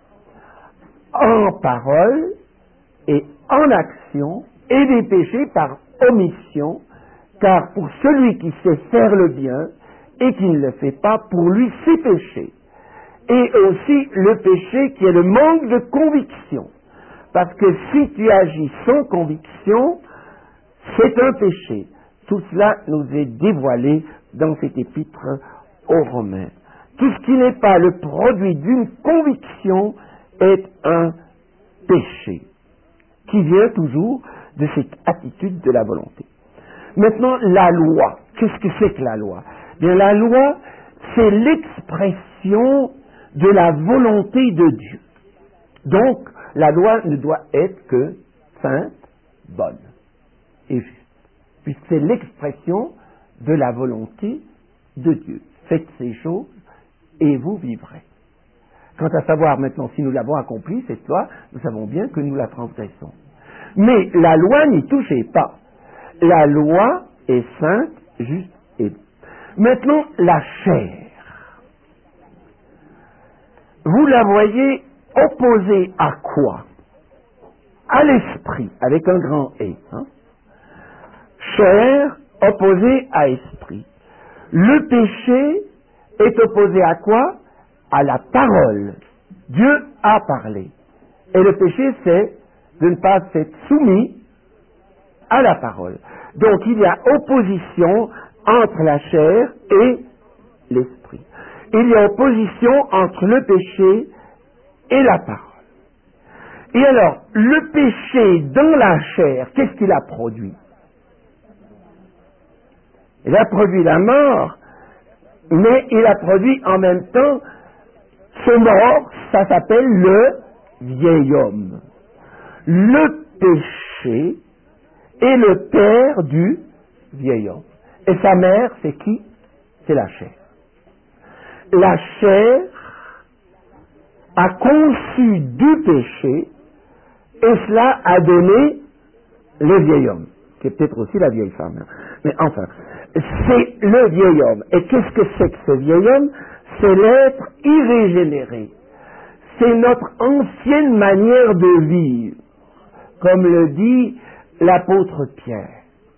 en parole et en action, et des péchés par omission, car pour celui qui sait faire le bien et qui ne le fait pas, pour lui c'est péché. Et aussi le péché qui est le manque de conviction. Parce que si tu agis sans conviction, c'est un péché. Tout cela nous est dévoilé dans cet épître aux Romains. Tout ce qui n'est pas le produit d'une conviction est un péché, qui vient toujours de cette attitude de la volonté. Maintenant, la loi. Qu'est-ce que c'est que la loi? Bien, la loi, c'est l'expression de la volonté de Dieu. Donc, la loi ne doit être que sainte, bonne et juste, puisque c'est l'expression de la volonté de Dieu. Faites ces choses et vous vivrez. Quant à savoir maintenant si nous l'avons accomplie, cette loi, nous savons bien que nous la transgressons. Mais la loi n'y touchez pas. La loi est sainte, juste et bonne. Maintenant, la chair. Vous la voyez opposée à quoi? À l'esprit, avec un grand « et ». Hein? Chair opposée à esprit. Le péché est opposé à quoi? À la parole. Dieu a parlé. Et le péché, c'est de ne pas être soumis à la parole. Donc il y a opposition entre la chair et l'esprit. Il y a opposition entre le péché et la parole. Et alors, le péché dans la chair, qu'est-ce qu'il a produit? Il a produit la mort, mais il a produit en même temps ce mort, ça s'appelle le vieil homme. Le péché est le père du vieil homme. Et sa mère, c'est qui? C'est la chair. La chair a conçu du péché et cela a donné le vieil homme, qui est peut-être aussi la vieille femme. Mais enfin, c'est le vieil homme. Et qu'est-ce que c'est que ce vieil homme? C'est l'être irrégénéré. C'est notre ancienne manière de vivre, comme le dit l'apôtre Pierre.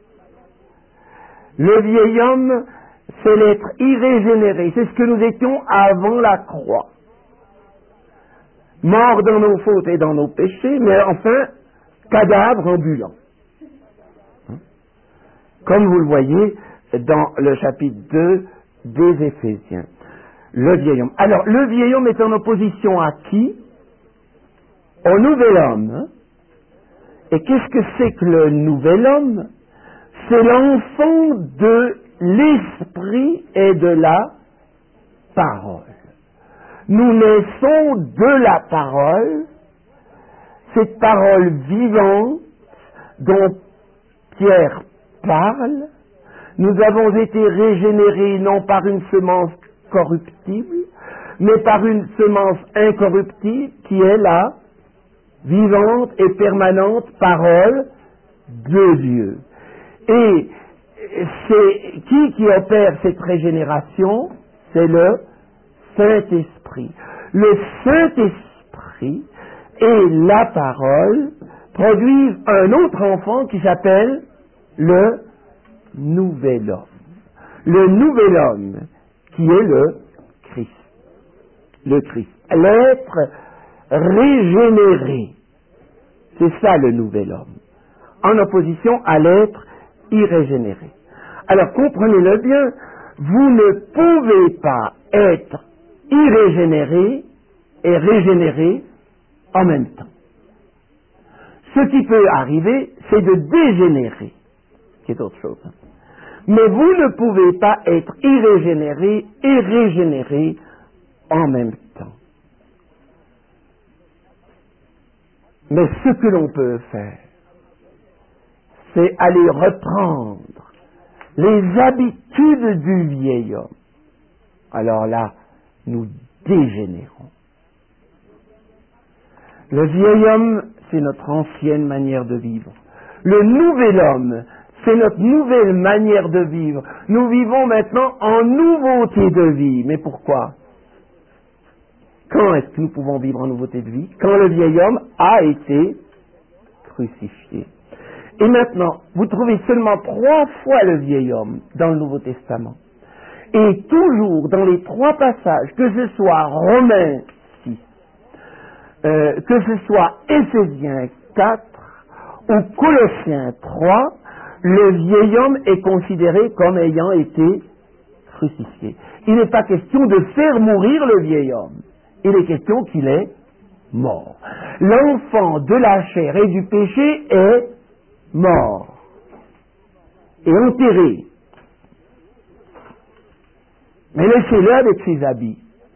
Le vieil homme, c'est l'être irrégénéré. C'est ce que nous étions avant la croix. Morts dans nos fautes et dans nos péchés, mais enfin, cadavres ambulants. Hein? Comme vous le voyez dans le chapitre deux des Éphésiens. Le vieil homme. Alors, le vieil homme est en opposition à qui? Au nouvel homme. Hein? Et qu'est-ce que c'est que le nouvel homme? C'est l'enfant de l'esprit et de la parole. Nous naissons de la parole, cette parole vivante dont Pierre parle. Nous avons été régénérés non par une semence corruptible, mais par une semence incorruptible qui est la vivante et permanente parole de Dieu. Et c'est qui qui opère cette régénération? C'est le Saint-Esprit. Le Saint-Esprit et la parole produisent un autre enfant qui s'appelle le nouvel homme. Le nouvel homme qui est le Christ. le Christ. L'être régénéré. C'est ça le nouvel homme. En opposition à l'être irrégénéré. Alors comprenez-le bien, vous ne pouvez pas être irrégénéré et régénéré en même temps. Ce qui peut arriver, c'est de dégénérer, qui est autre chose. Mais vous ne pouvez pas être irrégénéré et régénéré en même temps. Mais ce que l'on peut faire, c'est aller reprendre les habitudes du vieil homme. Alors là, nous dégénérons. Le vieil homme, c'est notre ancienne manière de vivre. Le nouvel homme, c'est notre nouvelle manière de vivre. Nous vivons maintenant en nouveauté de vie. Mais pourquoi? Quand est-ce que nous pouvons vivre en nouveauté de vie? Quand le vieil homme a été crucifié. Et maintenant, vous trouvez seulement trois fois le vieil homme dans le Nouveau Testament. Et toujours dans les trois passages, que ce soit Romains six, euh, que ce soit Éphésiens quatre ou Colossiens trois, le vieil homme est considéré comme ayant été crucifié. Il n'est pas question de faire mourir le vieil homme. Il est question qu'il est mort. L'enfant de la chair et du péché est mort et enterré. Mais laissez-le avec ses habits.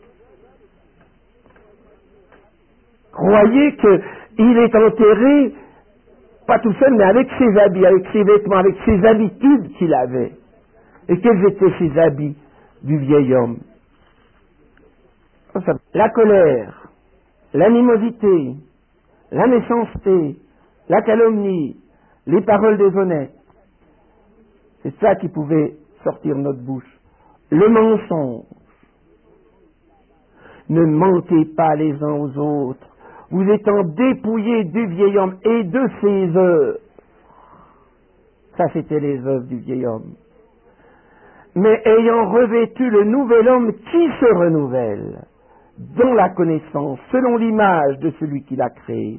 Croyez qu'il est enterré, pas tout seul, mais avec ses habits, avec ses vêtements, avec ses habitudes qu'il avait. Et quels étaient ces habits du vieil homme? La colère, l'animosité, la méchanceté, la calomnie, les paroles déshonnêtes. C'est ça qui pouvait sortir de notre bouche. Le mensonge. Ne mentez pas les uns aux autres, vous étant dépouillés du vieil homme et de ses œuvres. Ça, c'était les œuvres du vieil homme. Mais ayant revêtu le nouvel homme qui se renouvelle dans la connaissance, selon l'image de celui qui l'a créé.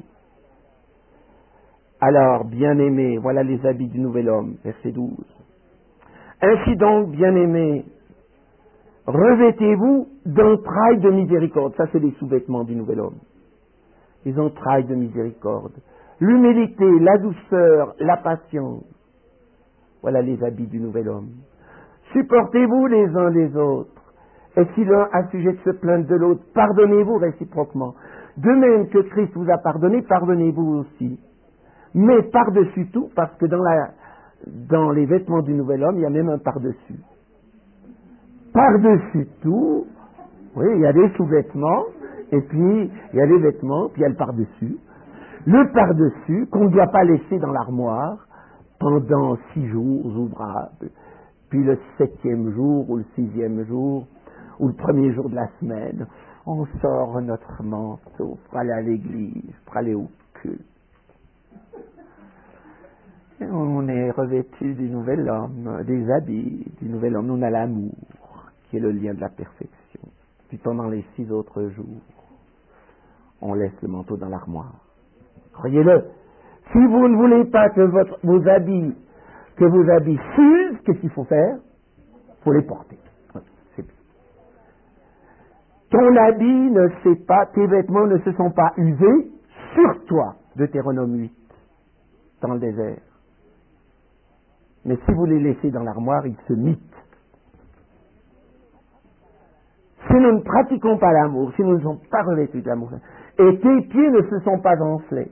Alors, bien-aimés, voilà les habits du nouvel homme, verset douze. Ainsi donc, bien-aimés, revêtez-vous d'entrailles de miséricorde. Ça, c'est les sous-vêtements du nouvel homme. Les entrailles de miséricorde. L'humilité, la douceur, la patience. Voilà les habits du nouvel homme. Supportez-vous les uns les autres. Et si l'un a sujet de se plaindre de l'autre, pardonnez-vous réciproquement. De même que Christ vous a pardonné, pardonnez-vous aussi. Mais par-dessus tout, parce que dans, la, dans les vêtements du nouvel homme, il y a même un par-dessus. Par-dessus tout, oui, il y a des sous-vêtements, et puis il y a les vêtements, puis il y a le par-dessus. Le par-dessus, qu'on ne doit pas laisser dans l'armoire pendant six jours ouvrables, puis le septième jour, ou le sixième jour, ou le premier jour de la semaine, on sort notre manteau pour aller à l'église, pour aller au culte. Et on est revêtu du nouvel homme, des habits du nouvel homme. On a l'amour, qui est le lien de la perfection. Puis pendant les six autres jours, on laisse le manteau dans l'armoire. Croyez-le, si vous ne voulez pas que votre, vos habits, que vos habits s'usent, qu'est-ce qu'il faut faire? Il faut les porter. C'est bien. Ton habit ne s'est pas, tes vêtements ne se sont pas usés sur toi, Deutéronome huit, dans le désert. Mais si vous les laissez dans l'armoire, ils se mitent. Si nous ne pratiquons pas l'amour, si nous ne sommes pas revêtus de l'amour, et tes pieds ne se sont pas enflés,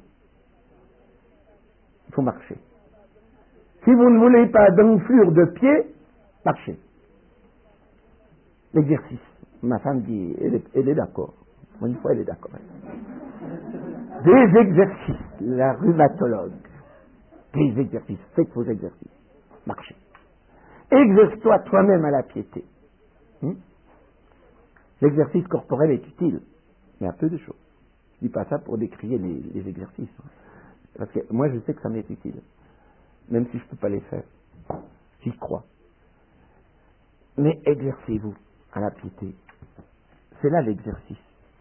il faut marcher. Si vous ne voulez pas d'enflure de pieds, marchez. L'exercice. Ma femme dit, elle est, elle est d'accord. Une fois, elle est d'accord. Des exercices. La rhumatologue. Des exercices. Faites vos exercices. Marchez. Exerce-toi toi-même à la piété. Hmm? L'exercice corporel est utile, mais à peu de choses. Je ne dis pas ça pour décrier les, les exercices. Hein. Parce que moi, je sais que ça m'est utile. Même si je ne peux pas les faire. J'y crois. Mais exercez-vous à la piété. C'est là l'exercice.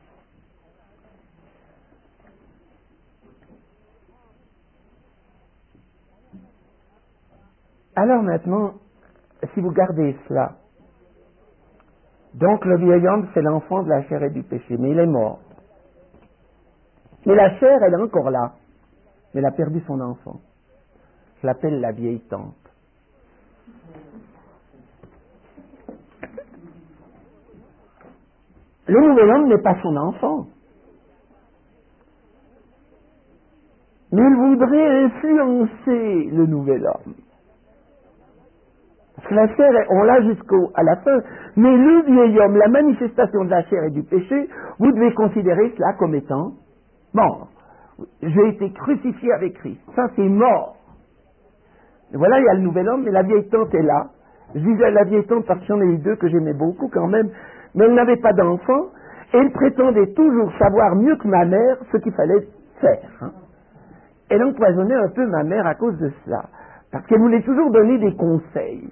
Alors maintenant, si vous gardez cela, donc le vieil homme, c'est l'enfant de la chair et du péché, mais il est mort. Mais la chair, elle est encore là, mais elle a perdu son enfant. Je l'appelle la vieille tante. Le nouvel homme n'est pas son enfant. Mais il voudrait influencer le nouvel homme. Parce que la chair, on l'a jusqu'à la fin. Mais le vieil homme, la manifestation de la chair et du péché, vous devez considérer cela comme étant mort. J'ai été crucifié avec Christ. Ça, c'est mort. Et voilà, il y a le nouvel homme, mais la vieille tante est là. Je disais la vieille tante parce que j'en ai eu deux que j'aimais beaucoup quand même, mais elle n'avait pas d'enfant, et elle prétendait toujours savoir mieux que ma mère ce qu'il fallait faire. Hein. Elle empoisonnait un peu ma mère à cause de cela, parce qu'elle voulait toujours donner des conseils.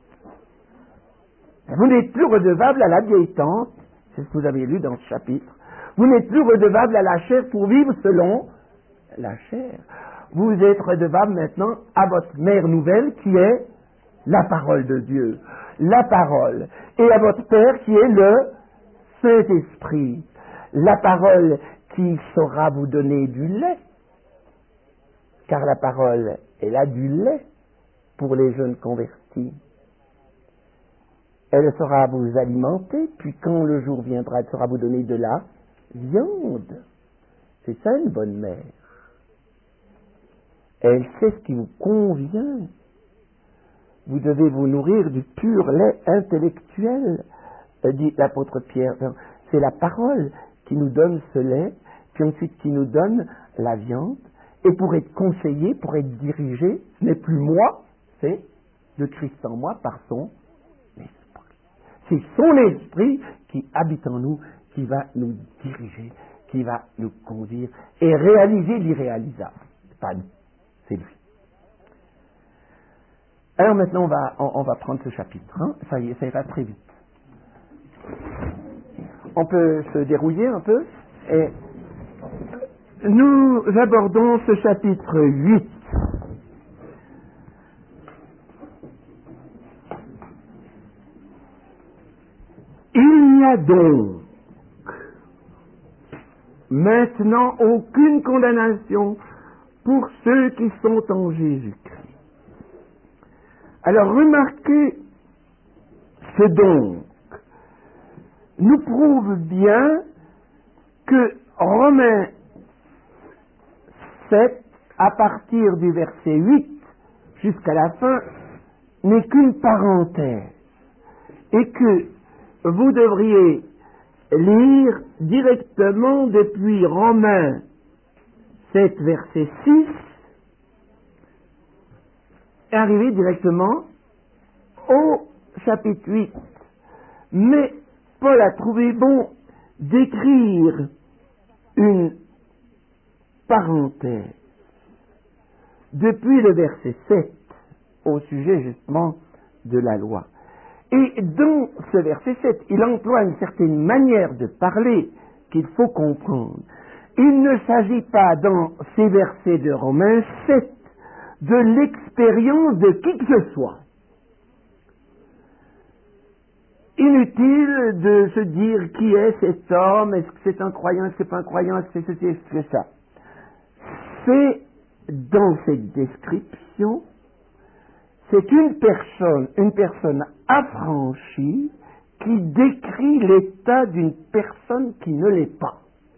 Vous n'êtes plus redevable à la vieille tante, c'est ce que vous avez lu dans ce chapitre, vous n'êtes plus redevable à la chair pour vivre selon la chair. Vous êtes redevable maintenant à votre mère nouvelle qui est la parole de Dieu, la parole, et à votre Père qui est le Saint-Esprit, la parole qui saura vous donner du lait, car la parole, elle a du lait pour les jeunes convertis. Elle saura vous alimenter, puis quand le jour viendra, elle saura vous donner de la viande. C'est ça une bonne mère. Elle sait ce qui vous convient. Vous devez vous nourrir du pur lait intellectuel, dit l'apôtre Pierre. C'est la parole qui nous donne ce lait, puis ensuite qui nous donne la viande. Et pour être conseillé, pour être dirigé, ce n'est plus moi, c'est le Christ en moi par son esprit. C'est son esprit qui habite en nous, qui va nous diriger, qui va nous conduire et réaliser l'irréalisable. Pas nous, c'est lui. Alors maintenant, on va, on, on va prendre ce chapitre. Hein. Ça y est, ça ira très vite. On peut se dérouiller un peu. Et nous abordons ce chapitre huit. Il n'y a donc maintenant aucune condamnation pour ceux qui sont en Jésus-Christ. Alors remarquez, ce donc nous prouve bien que Romains sept, à partir du verset huit jusqu'à la fin, n'est qu'une parenthèse et que vous devriez lire directement depuis Romains sept, verset six, et arriver directement au chapitre huit. Mais Paul a trouvé bon d'écrire une parenthèse depuis le verset sept au sujet justement de la loi. Et dans ce verset sept, il emploie une certaine manière de parler qu'il faut comprendre. Il ne s'agit pas dans ces versets de Romains sept de l'expérience de qui que ce soit. Inutile de se dire qui est cet homme, est-ce que c'est un croyant, est-ce que c'est pas un croyant, est-ce que c'est ceci, est-ce que c'est ça. C'est dans cette description, c'est une personne, une personne affranchie qui décrit l'état d'une personne qui ne l'est pas.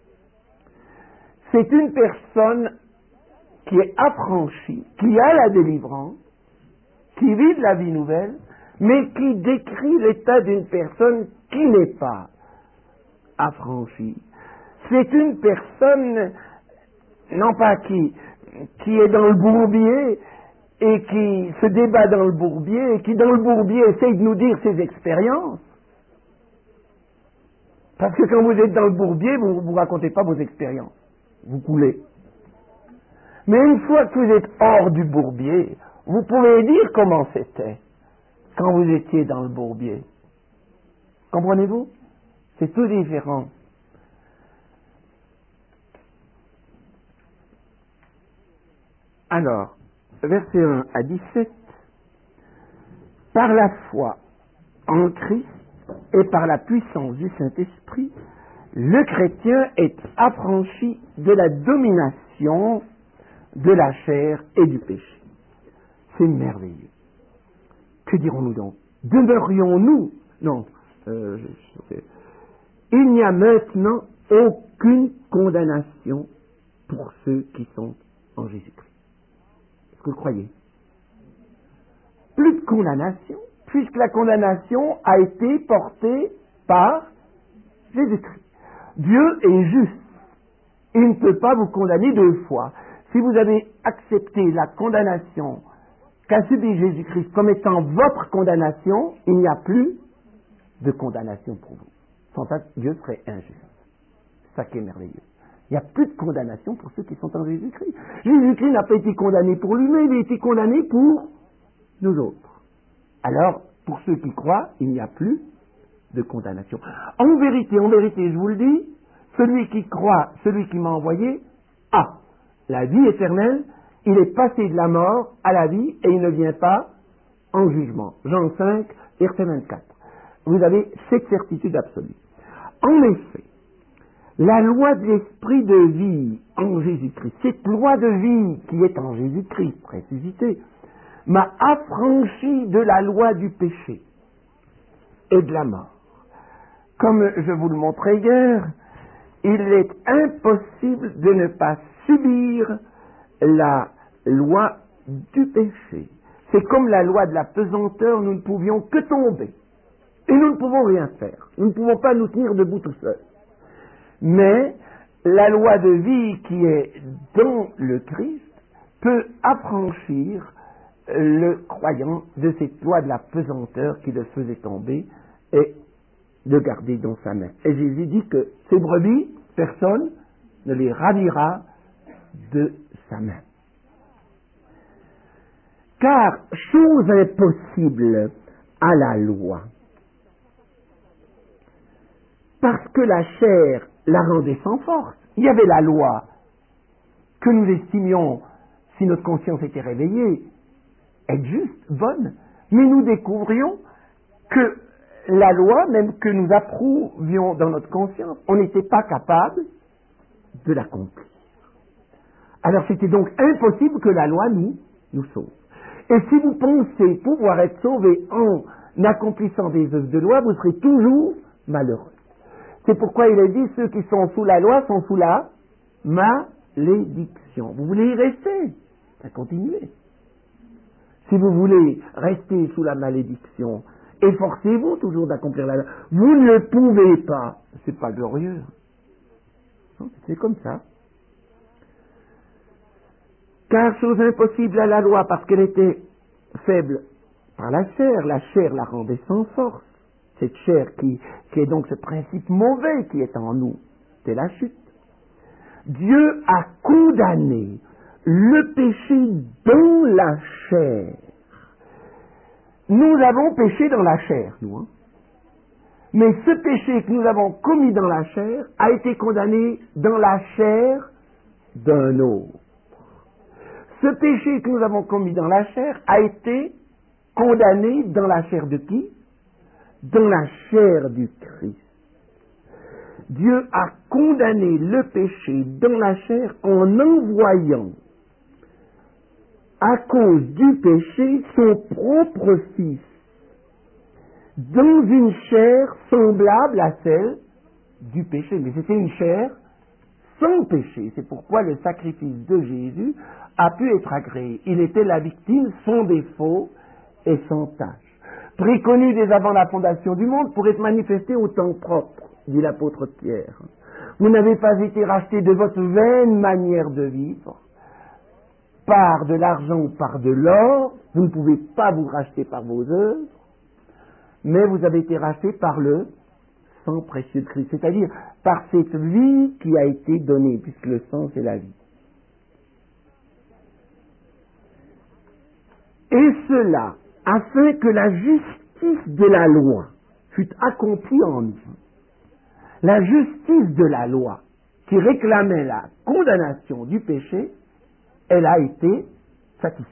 C'est une personne qui est affranchie, qui a la délivrance, qui vit de la vie nouvelle, mais qui décrit l'état d'une personne qui n'est pas affranchie. C'est une personne, non pas qui, qui est dans le bourbier et qui se débat dans le bourbier et qui dans le bourbier essaye de nous dire ses expériences. Parce que quand vous êtes dans le bourbier, vous ne vous racontez pas vos expériences. Vous coulez. Mais une fois que vous êtes hors du bourbier, vous pouvez dire comment c'était quand vous étiez dans le bourbier. Comprenez-vous? C'est tout différent. Alors, versets un à dix-sept, par la foi en Christ et par la puissance du Saint-Esprit, le chrétien est affranchi de la domination de la chair et du péché. C'est merveilleux. Que dirons-nous donc? Demeurions-nous? Non. Euh, je, je, il n'y a maintenant aucune condamnation pour ceux qui sont en Jésus-Christ. Est-ce que vous le croyez? Plus de condamnation, puisque la condamnation a été portée par Jésus-Christ. Dieu est juste. Il ne peut pas vous condamner deux fois. Si vous avez accepté la condamnation qu'a subie Jésus-Christ comme étant votre condamnation, il n'y a plus de condamnation pour vous. Sans ça, Dieu serait injuste. C'est ça qui est merveilleux. Il n'y a plus de condamnation pour ceux qui sont en Jésus-Christ. Jésus-Christ n'a pas été condamné pour lui-même, il a été condamné pour nous autres. Alors, pour ceux qui croient, il n'y a plus de condamnation. En vérité, en vérité, je vous le dis, celui qui croit, celui qui m'a envoyé, a la vie éternelle, il est passé de la mort à la vie et il ne vient pas en jugement. Jean cinq, verset vingt-quatre. Vous avez cette certitude absolue. En effet, la loi de l'esprit de vie en Jésus-Christ, cette loi de vie qui est en Jésus-Christ ressuscité, m'a affranchi de la loi du péché et de la mort. Comme je vous le montrais hier, il est impossible de ne pas subir la loi du péché. C'est comme la loi de la pesanteur, nous ne pouvions que tomber. Et nous ne pouvons rien faire. Nous ne pouvons pas nous tenir debout tout seuls. Mais la loi de vie qui est dans le Christ peut affranchir le croyant de cette loi de la pesanteur qui le faisait tomber et le garder dans sa main. Et Jésus dit que ces brebis, personne ne les ravira de sa main. Car chose impossible à la loi, parce que la chair la rendait sans force. Il y avait la loi que nous estimions, si notre conscience était réveillée, être juste, bonne, mais nous découvrions que la loi, même que nous approuvions dans notre conscience, on n'était pas capable de l'accomplir. Alors c'était donc impossible que la loi nous, nous sauve. Et si vous pensez pouvoir être sauvé en accomplissant des œuvres de loi, vous serez toujours malheureux. C'est pourquoi il est dit, ceux qui sont sous la loi sont sous la malédiction. Vous voulez y rester? Ça continuez. Si vous voulez rester sous la malédiction, efforcez-vous toujours d'accomplir la loi. Vous ne le pouvez pas. C'est pas glorieux. Non, c'est comme ça. Car chose impossible à la loi, parce qu'elle était faible par la chair, la chair la rendait sans force. Cette chair qui, qui est donc ce principe mauvais qui est en nous, c'est la chute. Dieu a condamné le péché dans la chair. Nous avons péché dans la chair, nous. Hein? Mais ce péché que nous avons commis dans la chair a été condamné dans la chair d'un autre. Ce péché que nous avons commis dans la chair a été condamné dans la chair de qui? Dans la chair du Christ. Dieu a condamné le péché dans la chair en envoyant, à cause du péché, son propre Fils, dans une chair semblable à celle du péché. Mais c'était une chair sans péché. C'est pourquoi le sacrifice de Jésus a pu être agréé. Il était la victime sans défaut et sans tache. Préconnu dès avant la fondation du monde pour être manifesté au temps propre, dit l'apôtre Pierre. Vous n'avez pas été racheté de votre vaine manière de vivre, par de l'argent ou par de l'or, vous ne pouvez pas vous racheter par vos œuvres, mais vous avez été racheté par le sang précieux de Christ, c'est-à-dire par cette vie qui a été donnée, puisque le sang c'est la vie. Et cela, afin que la justice de la loi fût accomplie en nous, la justice de la loi qui réclamait la condamnation du péché, elle a été satisfaite.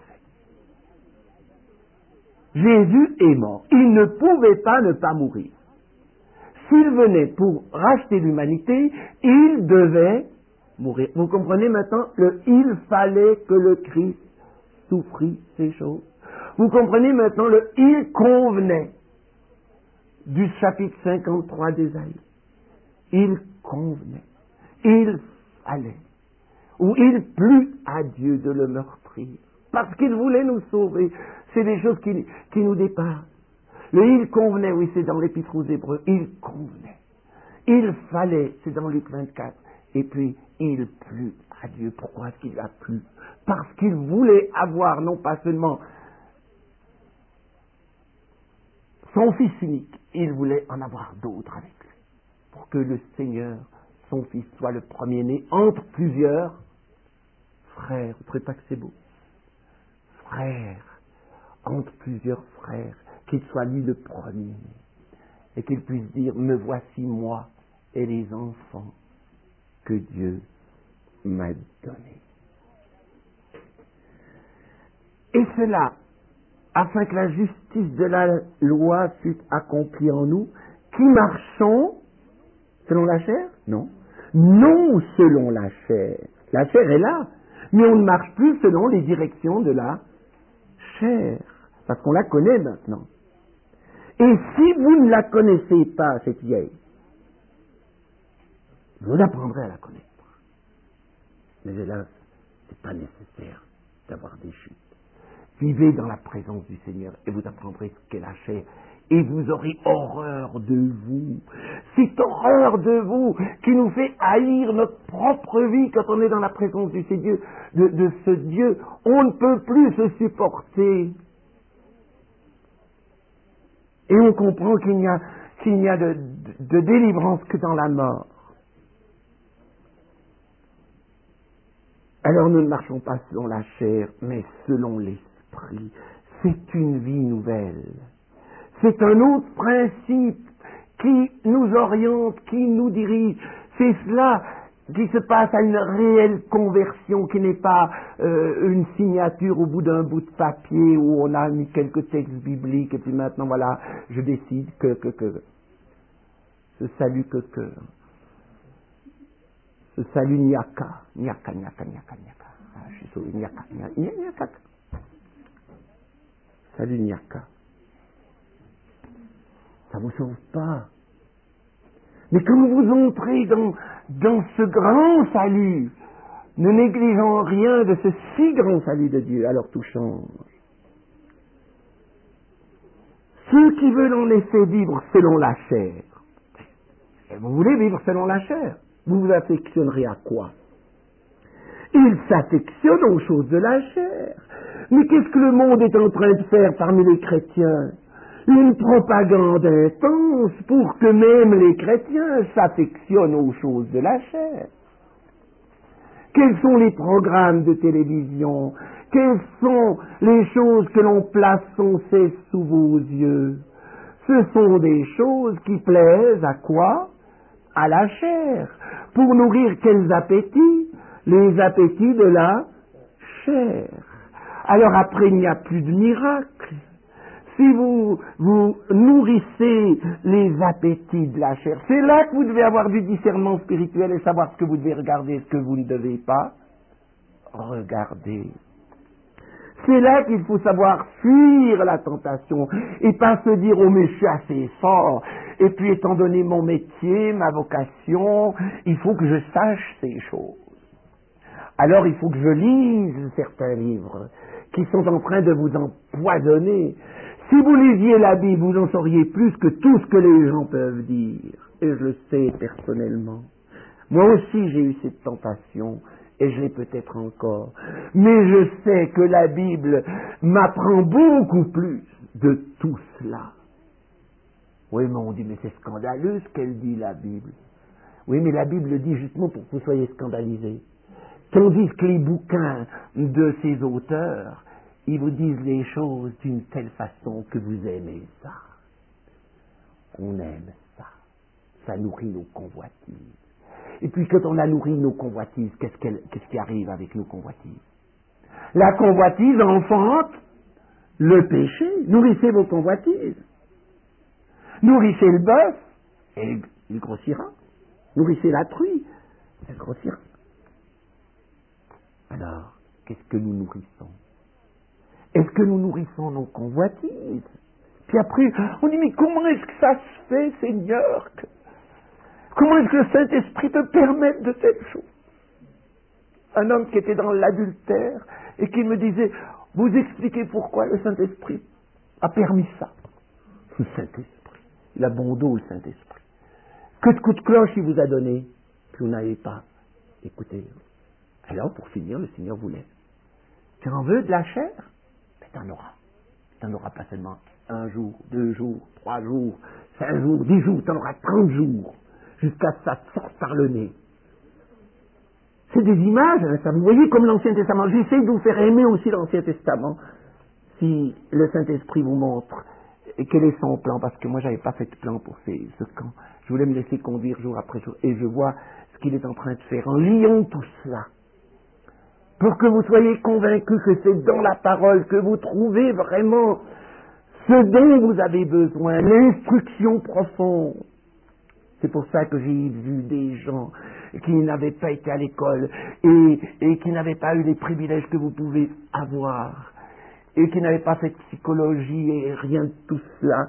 Jésus est mort. Il ne pouvait pas ne pas mourir. S'il venait pour racheter l'humanité, il devait mourir. Vous comprenez maintenant, le il fallait que le Christ souffrit ces choses. Vous comprenez maintenant, le il convenait du chapitre cinquante-trois d'Ésaïe. Il convenait, il fallait, ou il plut à Dieu de le meurtrir, parce qu'il voulait nous sauver. C'est des choses qui, qui nous dépassent. Le il convenait, oui, c'est dans l'Épître aux Hébreux, il convenait. Il fallait, c'est dans Luc vingt-quatre. Et puis, il plut à Dieu. Pourquoi est-ce qu'il a plu? Parce qu'il voulait avoir non pas seulement son Fils unique, il voulait en avoir d'autres avec lui. Pour que le Seigneur, son Fils, soit le premier-né entre plusieurs frères. Vous ne trouvez pas que c'est beau? Frères, entre plusieurs frères, qu'il soit lui le premier-né. Et qu'il puisse dire, me voici moi et les enfants que Dieu m'a donnés. Et cela, afin que la justice de la loi fût accomplie en nous, qui marchons selon la chair? Non. Non selon la chair. La chair est là, mais on ne marche plus selon les directions de la chair, parce qu'on la connaît maintenant. Et si vous ne la connaissez pas, cette vieille, vous apprendrez à la connaître. Mais hélas, ce n'est pas nécessaire d'avoir des chutes. Vivez dans la présence du Seigneur et vous apprendrez ce qu'est la chair. Et vous aurez horreur de vous. Cette horreur de vous qui nous fait haïr notre propre vie quand on est dans la présence du Seigneur, de, de ce Dieu. On ne peut plus se supporter. Et on comprend qu'il n'y a, qu'il n'y a de, de, de délivrance que dans la mort. Alors nous ne marchons pas selon la chair, mais selon l'esprit. C'est une vie nouvelle. C'est un autre principe qui nous oriente, qui nous dirige. C'est cela qui se passe à une réelle conversion, qui n'est pas euh, une signature au bout d'un bout de papier où on a mis quelques textes bibliques et puis maintenant voilà, je décide que, que, que. Ce salut que, que. Ce salut niaka, niaka, niaka, niaka, niaka. Ah, je suis sauvé, niaka, niaka, niaka. Salut niaka. Ça ne vous sauve pas. Mais quand vous entrez dans, dans ce grand salut, ne négligeant rien de ce si grand salut de Dieu, alors tout change. Ceux qui veulent en effet vivre selon la chair, et vous voulez vivre selon la chair, vous vous affectionnerez à quoi? Ils s'affectionnent aux choses de la chair. Mais qu'est-ce que le monde est en train de faire parmi les chrétiens? Une propagande intense pour que même les chrétiens s'affectionnent aux choses de la chair. Quels sont les programmes de télévision? Quelles sont les choses que l'on place sans cesse sous vos yeux? Ce sont des choses qui plaisent à quoi? À la chair. Pour nourrir quels appétits? Les appétits de la chair. Alors après, il n'y a plus de miracle. Si vous, vous nourrissez les appétits de la chair, c'est là que vous devez avoir du discernement spirituel et savoir ce que vous devez regarder et ce que vous ne devez pas regarder. C'est là qu'il faut savoir fuir la tentation et pas se dire « Oh mais je suis assez fort » et puis étant donné mon métier, ma vocation, il faut que je sache ces choses. Alors il faut que je lise certains livres qui sont en train de vous empoisonner. Si vous lisiez la Bible, vous en sauriez plus que tout ce que les gens peuvent dire. Et je le sais personnellement. Moi aussi j'ai eu cette tentation, et je l'ai peut-être encore. Mais je sais que la Bible m'apprend beaucoup plus de tout cela. Oui, mais on dit, mais c'est scandaleux ce qu'elle dit, la Bible. Oui, mais la Bible dit justement pour que vous soyez scandalisés. Tandis que les bouquins de ces auteurs, ils vous disent les choses d'une telle façon que vous aimez ça. On aime ça. ça nourrit nos convoitises. Et puis quand on a nourri nos convoitises, qu'est-ce, qu'elle, qu'est-ce qui arrive avec nos convoitises? La convoitise enfante le péché. Nourrissez vos convoitises. Nourrissez le bœuf, et il grossira. Nourrissez la truie, elle grossira. Alors, qu'est-ce que nous nourrissons? Est-ce que nous nourrissons nos convoitises? Puis après, on dit, mais comment est-ce que ça se fait, Seigneur? Comment est-ce que le Saint-Esprit te permet de telles choses? Un homme qui était dans l'adultère et qui me disait, vous expliquez pourquoi le Saint-Esprit a permis ça. Le Saint-Esprit. Il a bon dos, le Saint-Esprit. Que de coups de cloche il vous a donné, puis vous n'avez pas écouté. Alors, pour finir, le Seigneur voulait. Tu en veux de la chair? Mais t'en auras. T'en auras pas seulement un jour, deux jours, trois jours, cinq jours, dix jours, t'en auras trente jours, jusqu'à ce que ça te sorte par le nez. C'est des images, hein, ça. Vous voyez comme l'Ancien Testament. J'essaie de vous faire aimer aussi l'Ancien Testament, si le Saint-Esprit vous montre quel est son plan, parce que moi j'avais pas fait de plan pour ces, ce camp. Je voulais me laisser conduire jour après jour, et je vois ce qu'il est en train de faire en liant tout cela, pour que vous soyez convaincus que c'est dans la parole que vous trouvez vraiment ce dont vous avez besoin, l'instruction profonde. C'est pour ça que j'ai vu des gens qui n'avaient pas été à l'école et, et qui n'avaient pas eu les privilèges que vous pouvez avoir et qui n'avaient pas fait de psychologie et rien de tout cela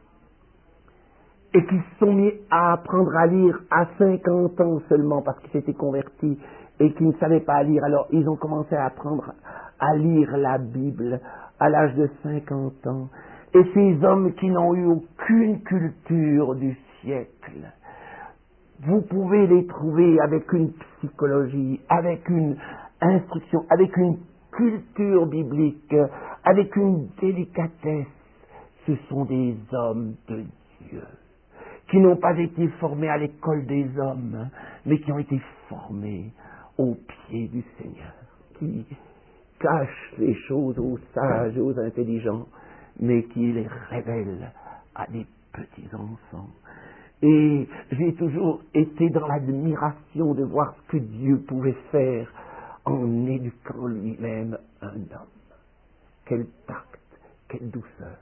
et qui se sont mis à apprendre à lire à cinquante ans seulement parce qu'ils s'étaient convertis et qui ne savaient pas lire. Alors ils ont commencé à apprendre à lire la Bible à l'âge de cinquante ans. Et ces hommes qui n'ont eu aucune culture du siècle, vous pouvez les trouver avec une psychologie, avec une instruction, avec une culture biblique, avec une délicatesse. Ce sont des hommes de Dieu, qui n'ont pas été formés à l'école des hommes, mais qui ont été formés au pied du Seigneur, qui cachent les choses aux sages et aux intelligents, mais qui les révèlent à des petits enfants. Et j'ai toujours été dans l'admiration de voir ce que Dieu pouvait faire en éduquant lui-même un homme. Quel tact, quelle douceur,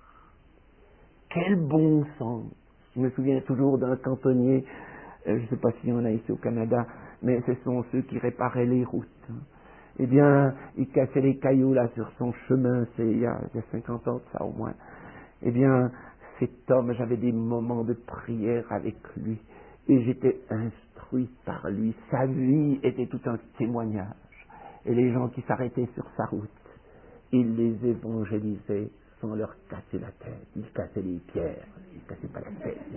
quel bon sens. Je me souviens toujours d'un cantonnier, euh, je ne sais pas s'il y en a ici au Canada, mais ce sont ceux qui réparaient les routes. Eh bien, il cassait les cailloux là sur son chemin, c'est il y a, il y a cinquante ans de ça au moins. Eh bien, cet homme, j'avais des moments de prière avec lui et j'étais instruit par lui. Sa vie était tout un témoignage. Et les gens qui s'arrêtaient sur sa route, il les évangélisait sans leur casser la tête. Il cassait les pierres, il ne cassait pas la tête.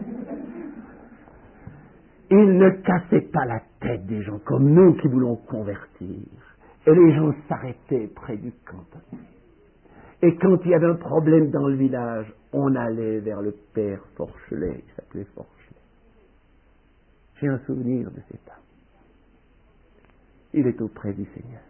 Il ne cassait pas la tête des gens comme nous qui voulons convertir. Et les gens s'arrêtaient près du cantonnier. Et quand il y avait un problème dans le village, on allait vers le père Forchelet, il s'appelait Forchelet. J'ai un souvenir de cet homme. Il est auprès du Seigneur.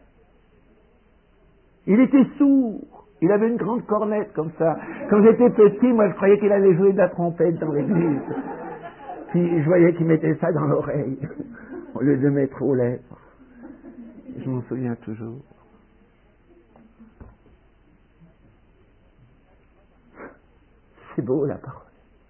Il était sourd. Il avait une grande cornette comme ça. Quand j'étais petit, moi je croyais qu'il allait jouer de la trompette dans l'église. Puis je voyais qu'il mettait ça dans l'oreille, au lieu de mettre aux lèvres. Je m'en souviens toujours. C'est beau la parole.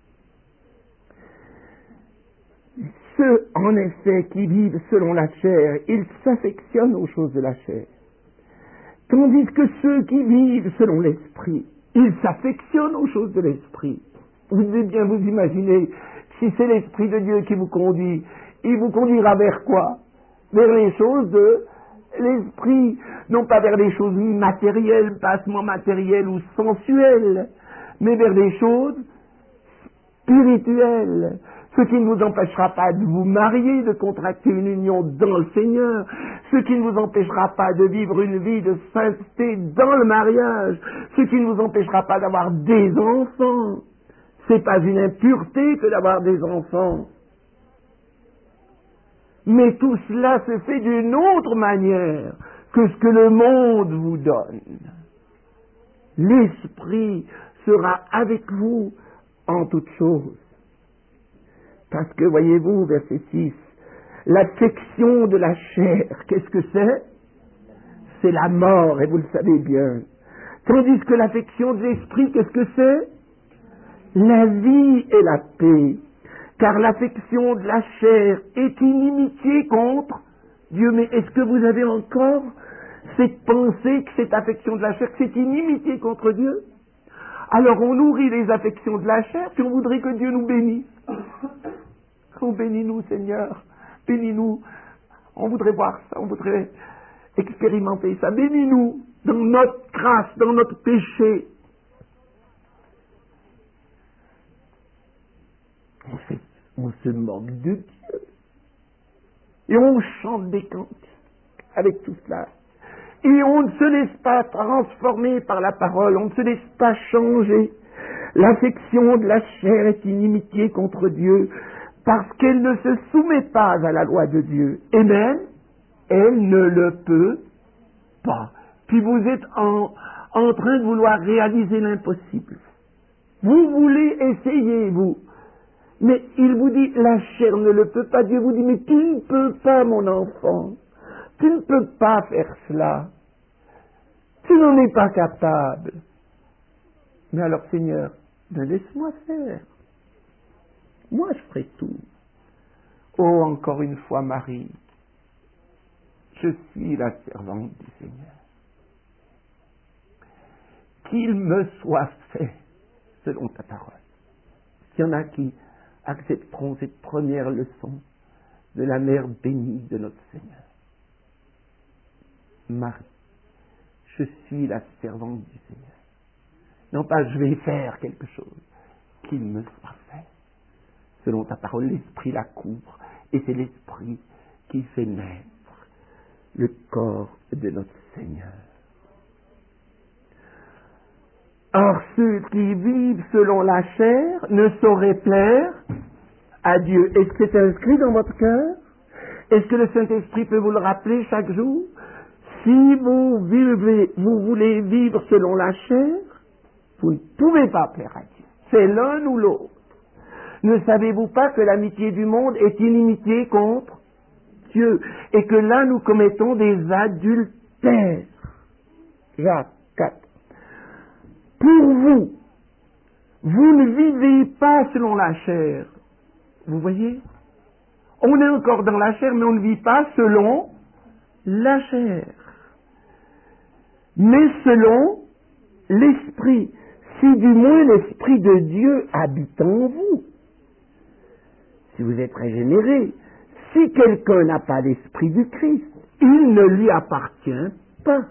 Ceux, en effet, qui vivent selon la chair, ils s'affectionnent aux choses de la chair. Tandis que ceux qui vivent selon l'esprit, ils s'affectionnent aux choses de l'esprit. Vous devez bien vous imaginer, si c'est l'esprit de Dieu qui vous conduit, il vous conduira vers quoi? Vers les choses de l'esprit, non pas vers des choses matérielles, bassement matérielles ou sensuelles, mais vers des choses spirituelles. Ce qui ne vous empêchera pas de vous marier, de contracter une union dans le Seigneur. Ce qui ne vous empêchera pas de vivre une vie de sainteté dans le mariage. Ce qui ne vous empêchera pas d'avoir des enfants. C'est pas une impureté que d'avoir des enfants. Mais tout cela se fait d'une autre manière que ce que le monde vous donne. L'Esprit sera avec vous en toutes choses. Parce que, voyez-vous, verset six, l'affection de la chair, qu'est-ce que c'est? C'est la mort, et vous le savez bien. Tandis que l'affection de l'esprit, qu'est-ce que c'est? La vie et la paix. Car l'affection de la chair est inimitié contre Dieu. Mais est-ce que vous avez encore cette pensée que cette affection de la chair, que c'est inimitié contre Dieu? Alors on nourrit les affections de la chair, puis on voudrait que Dieu nous bénisse. Oh, bénis-nous, Seigneur, bénis-nous. On voudrait voir ça, on voudrait expérimenter ça. Bénis-nous dans notre grâce, dans notre péché. On, fait, on se moque de Dieu. Et on chante des cantiques avec tout cela. Et on ne se laisse pas transformer par la parole, on ne se laisse pas changer. L'affection de la chair est inimitié contre Dieu parce qu'elle ne se soumet pas à la loi de Dieu. Et même, elle ne le peut pas. Puis vous êtes en, en train de vouloir réaliser l'impossible. Vous voulez essayer, vous. Mais il vous dit, la chair ne le peut pas. Dieu vous dit, mais tu ne peux pas, mon enfant. Tu ne peux pas faire cela. Tu n'en es pas capable. Mais alors, Seigneur, ben laisse-moi faire. Moi, je ferai tout. Oh, encore une fois, Marie, je suis la servante du Seigneur. Qu'il me soit fait selon ta parole. Il y en a qui accepteront cette première leçon de la mère bénie de notre Seigneur. Marie, je suis la servante du Seigneur. Non pas je vais faire quelque chose, qu'il me soit fait. Selon ta parole, l'Esprit la couvre, et c'est l'Esprit qui fait naître le corps de notre Seigneur. Or, ceux qui vivent selon la chair ne sauraient plaire à Dieu. Est-ce que c'est inscrit dans votre cœur? Est-ce que le Saint-Esprit peut vous le rappeler chaque jour? Si vous vivez, vous voulez vivre selon la chair, vous ne pouvez pas plaire à Dieu. C'est l'un ou l'autre. Ne savez-vous pas que l'amitié du monde est inimitié contre Dieu et que là nous commettons des adultères? Jacques quatre. Pour vous, vous ne vivez pas selon la chair. Vous voyez? On est encore dans la chair, mais on ne vit pas selon la chair. Mais selon l'Esprit. Si du moins l'Esprit de Dieu habite en vous. Si vous êtes régénéré, si quelqu'un n'a pas l'Esprit du Christ, il ne lui appartient pas.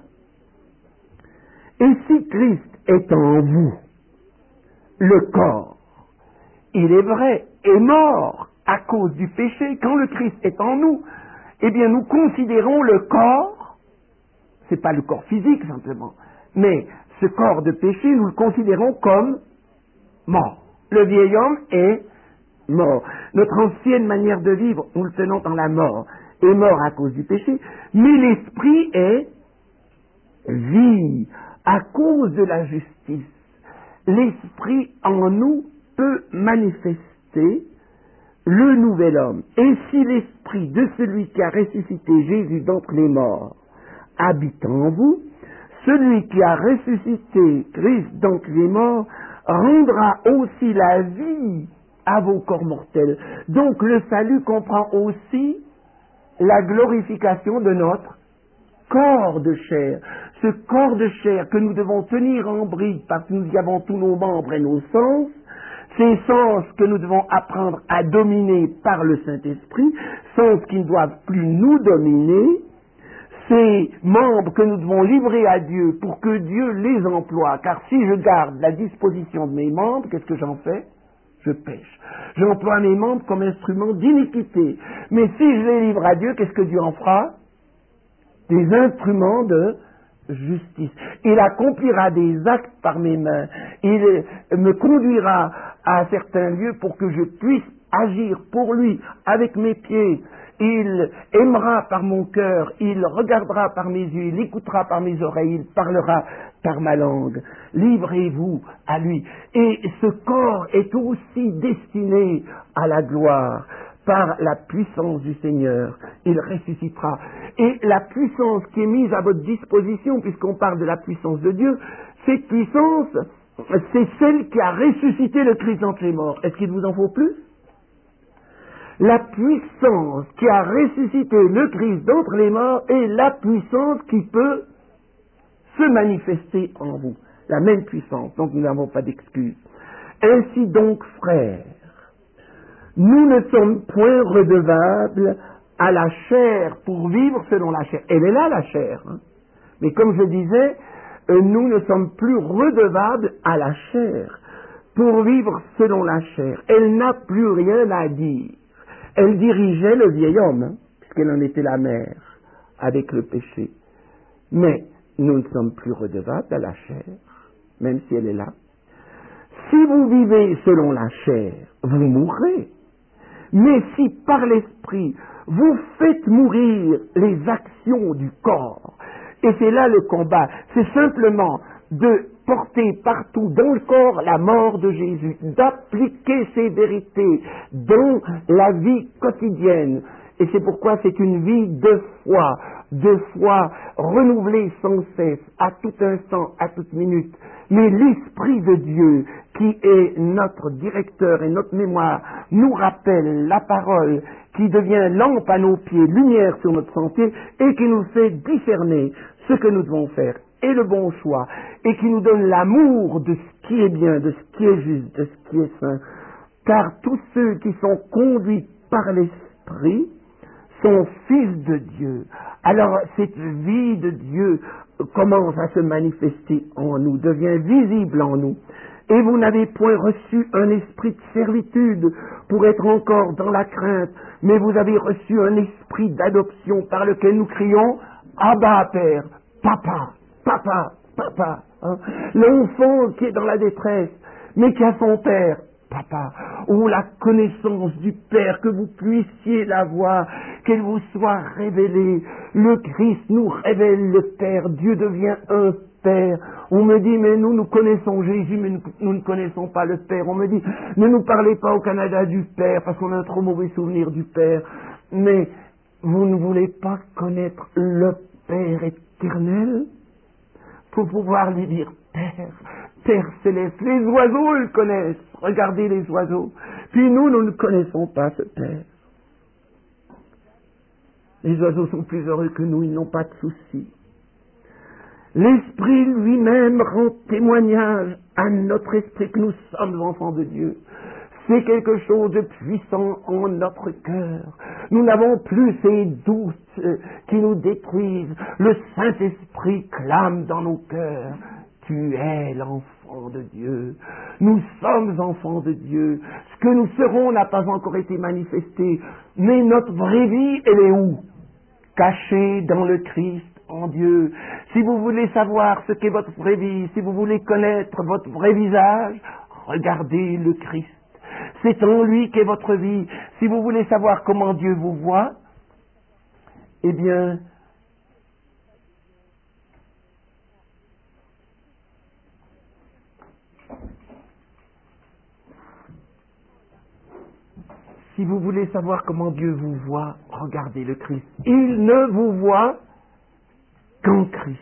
Et si Christ est en vous, le corps, il est vrai, est mort à cause du péché. Quand le Christ est en nous, eh bien nous considérons le corps, c'est pas le corps physique simplement, mais ce corps de péché, nous le considérons comme mort. Le vieil homme est mort. Notre ancienne manière de vivre, nous le tenons dans la mort, est mort à cause du péché, mais l'esprit est vie à cause de la justice. L'esprit en nous peut manifester le nouvel homme. Et si l'esprit de celui qui a ressuscité Jésus d'entre les morts habite en vous, celui qui a ressuscité Christ d'entre les morts rendra aussi la vie à vos corps mortels. Donc le salut comprend aussi la glorification de notre corps de chair. Ce corps de chair que nous devons tenir en bride parce que nous y avons tous nos membres et nos sens, ces sens que nous devons apprendre à dominer par le Saint-Esprit, sens qui ne doivent plus nous dominer, ces membres que nous devons livrer à Dieu pour que Dieu les emploie. Car si je garde la disposition de mes membres, qu'est-ce que j'en fais? Je pêche. J'emploie mes membres comme instruments d'iniquité. Mais si je les livre à Dieu, qu'est-ce que Dieu en fera? Des instruments de justice. Il accomplira des actes par mes mains. Il me conduira à certains lieux pour que je puisse agir pour lui avec mes pieds il aimera par mon cœur, il regardera par mes yeux, il écoutera par mes oreilles, il parlera par ma langue. Livrez-vous à lui. Et ce corps est aussi destiné à la gloire. Par la puissance du Seigneur, il ressuscitera. Et la puissance qui est mise à votre disposition, puisqu'on parle de la puissance de Dieu, cette puissance, c'est celle qui a ressuscité le Christ entre les morts. Est-ce qu'il vous en faut plus? La puissance qui a ressuscité le Christ d'entre les morts est la puissance qui peut se manifester en vous. La même puissance, donc nous n'avons pas d'excuse. Ainsi donc, frères, nous ne sommes point redevables à la chair pour vivre selon la chair. Elle est là, la chair. Hein. Mais comme je disais, euh, nous ne sommes plus redevables à la chair pour vivre selon la chair. Elle n'a plus rien à dire. Elle dirigeait le vieil homme, hein, puisqu'elle en était la mère, avec le péché. Mais nous ne sommes plus redevables à la chair, même si elle est là. Si vous vivez selon la chair, vous mourrez. Mais si par l'esprit, vous faites mourir les actions du corps, et c'est là le combat, c'est simplement de porter partout dans le corps la mort de Jésus, d'appliquer ces vérités dans la vie quotidienne. Et c'est pourquoi c'est une vie de foi, de foi renouvelée sans cesse, à tout instant, à toute minute. Mais l'Esprit de Dieu, qui est notre directeur et notre mémoire, nous rappelle la parole qui devient lampe à nos pieds, lumière sur notre sentier, et qui nous fait discerner ce que nous devons faire, et le bon choix, et qui nous donne l'amour de ce qui est bien, de ce qui est juste, de ce qui est saint. Car tous ceux qui sont conduits par l'Esprit sont fils de Dieu. Alors cette vie de Dieu commence à se manifester en nous, devient visible en nous. Et vous n'avez point reçu un esprit de servitude pour être encore dans la crainte, mais vous avez reçu un esprit d'adoption par lequel nous crions « Abba, Père, Papa, Papa, Papa hein ». L'enfant qui est dans la détresse, mais qui a son Père, Papa, ou la connaissance du Père, que vous puissiez la voir, qu'elle vous soit révélée. Le Christ nous révèle le Père, Dieu devient un Père. On me dit, mais nous, nous connaissons Jésus, mais nous, nous ne connaissons pas le Père. On me dit, ne nous parlez pas au Canada du Père, parce qu'on a un trop mauvais souvenir du Père. Mais vous ne voulez pas connaître le Père éternel pour pouvoir lui dire, Père, Père céleste. Les oiseaux le connaissent. Regardez les oiseaux. Puis nous, nous ne connaissons pas ce Père. Les oiseaux sont plus heureux que nous, ils n'ont pas de soucis. L'Esprit lui-même rend témoignage à notre esprit que nous sommes enfants de Dieu. C'est quelque chose de puissant en notre cœur. Nous n'avons plus ces doutes qui nous détruisent. Le Saint-Esprit clame dans nos cœurs. Tu es l'enfant de Dieu. Nous sommes enfants de Dieu. Ce que nous serons n'a pas encore été manifesté. Mais notre vraie vie, elle est où? Cachée dans le Christ en Dieu. Si vous voulez savoir ce qu'est votre vraie vie, si vous voulez connaître votre vrai visage, regardez le Christ. C'est en lui qu'est votre vie. Si vous voulez savoir comment Dieu vous voit, eh bien, si vous voulez savoir comment Dieu vous voit, regardez le Christ. Il ne vous voit qu'en Christ.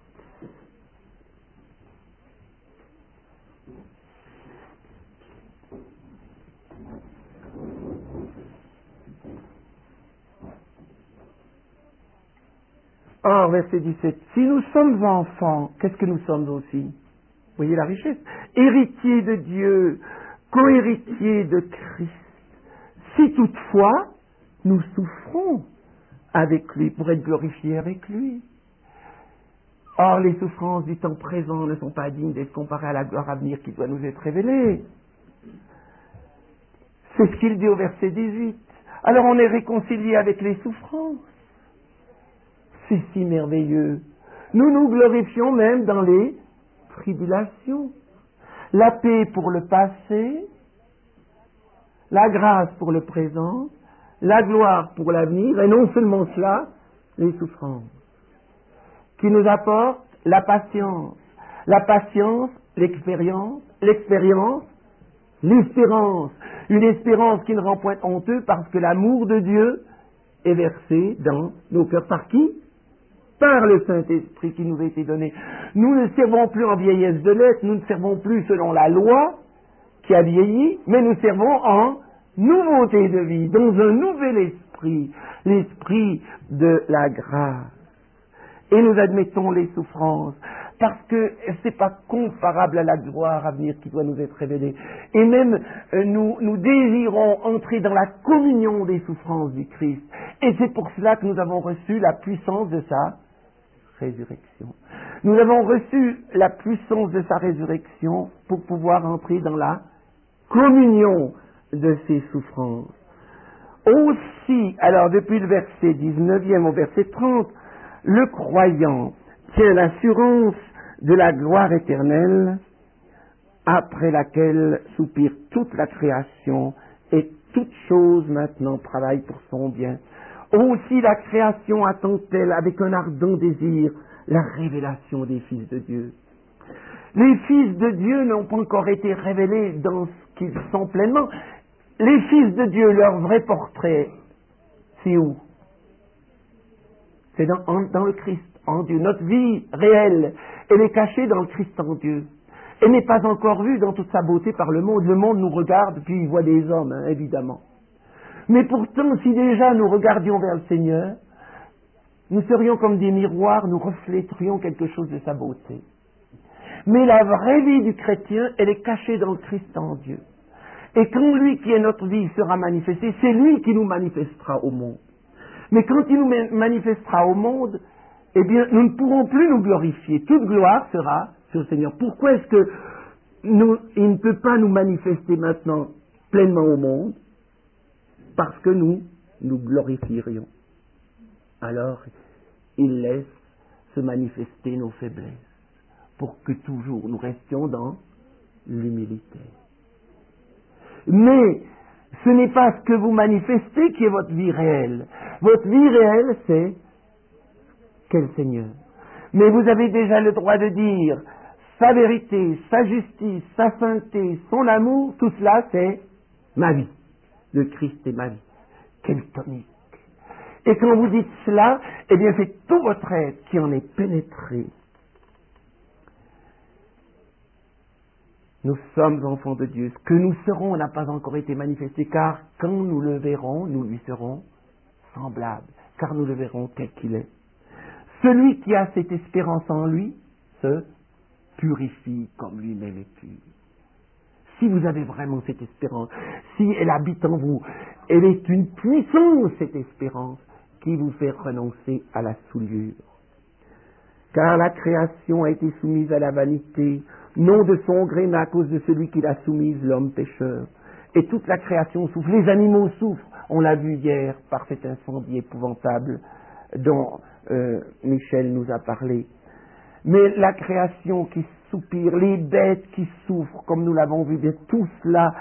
Or, verset dix-sept, si nous sommes enfants, qu'est-ce que nous sommes aussi? Vous voyez la richesse. Héritiers de Dieu, co-héritiers de Christ. Si toutefois, nous souffrons avec lui pour être glorifiés avec lui. Or, les souffrances du temps présent ne sont pas dignes d'être comparées à la gloire à venir qui doit nous être révélée. C'est ce qu'il dit au verset dix-huit. Alors on est réconcilié avec les souffrances. C'est si merveilleux. Nous nous glorifions même dans les tribulations. La paix pour le passé, la grâce pour le présent, la gloire pour l'avenir, et non seulement cela, les souffrances, qui nous apportent la patience, la patience, l'expérience, l'expérience, l'espérance, une espérance qui ne rend point honteux parce que l'amour de Dieu est versé dans nos cœurs. Par qui? Par le Saint-Esprit qui nous a été donné. Nous ne servons plus en vieillesse de lettres, nous ne servons plus selon la loi qui a vieilli, mais nous servons en nouveauté de vie, dans un nouvel esprit, l'esprit de la grâce. Et nous admettons les souffrances, parce que c'est pas comparable à la gloire à venir qui doit nous être révélée. Et même, euh, nous, nous désirons entrer dans la communion des souffrances du Christ. Et c'est pour cela que nous avons reçu la puissance de sa résurrection. Nous avons reçu la puissance de sa résurrection pour pouvoir entrer dans la communion de ses souffrances. Aussi, alors depuis le verset dix-neuvième au verset trente, le croyant tient l'assurance de la gloire éternelle après laquelle soupire toute la création et toute chose maintenant travaille pour son bien. Aussi la création attend-elle avec un ardent désir la révélation des fils de Dieu. Les fils de Dieu n'ont pas encore été révélés dans ce qu'ils sont pleinement. Les fils de Dieu, leur vrai portrait, c'est où? C'est dans, en, dans le Christ, en Dieu. Notre vie réelle, elle est cachée dans le Christ en Dieu. Elle n'est pas encore vue dans toute sa beauté par le monde. Le monde nous regarde, puis il voit des hommes, hein, évidemment. Mais pourtant, si déjà nous regardions vers le Seigneur, nous serions comme des miroirs, nous reflèterions quelque chose de sa beauté. Mais la vraie vie du chrétien, elle est cachée dans le Christ en Dieu. Et quand lui qui est notre vie sera manifesté, c'est lui qui nous manifestera au monde. Mais quand il nous manifestera au monde, eh bien, nous ne pourrons plus nous glorifier. Toute gloire sera sur le Seigneur. Pourquoi est-ce que nous, il ne peut pas nous manifester maintenant pleinement au monde? Parce que nous, nous glorifierions. Alors, il laisse se manifester nos faiblesses pour que toujours nous restions dans l'humilité. Mais ce n'est pas ce que vous manifestez qui est votre vie réelle. Votre vie réelle, c'est quel Seigneur. Mais vous avez déjà le droit de dire sa vérité, sa justice, sa sainteté, son amour, tout cela c'est ma vie. Le Christ est ma vie. Quelle tonique. Et quand vous dites cela, eh bien c'est tout votre être qui en est pénétré. Nous sommes enfants de Dieu. Ce que nous serons n'a pas encore été manifesté, car quand nous le verrons, nous lui serons semblables, car nous le verrons tel qu'il est. Celui qui a cette espérance en lui se purifie comme lui-même est pur. Si vous avez vraiment cette espérance, si elle habite en vous, elle est une puissance, cette espérance, qui vous fait renoncer à la souillure. Car la création a été soumise à la vanité, non de son gré, mais à cause de celui qui l'a soumise, l'homme pécheur. Et toute la création souffre, les animaux souffrent, on l'a vu hier par cet incendie épouvantable dont euh, Michel nous a parlé. Mais la création qui soupire, les bêtes qui souffrent, comme nous l'avons vu, bien tout cela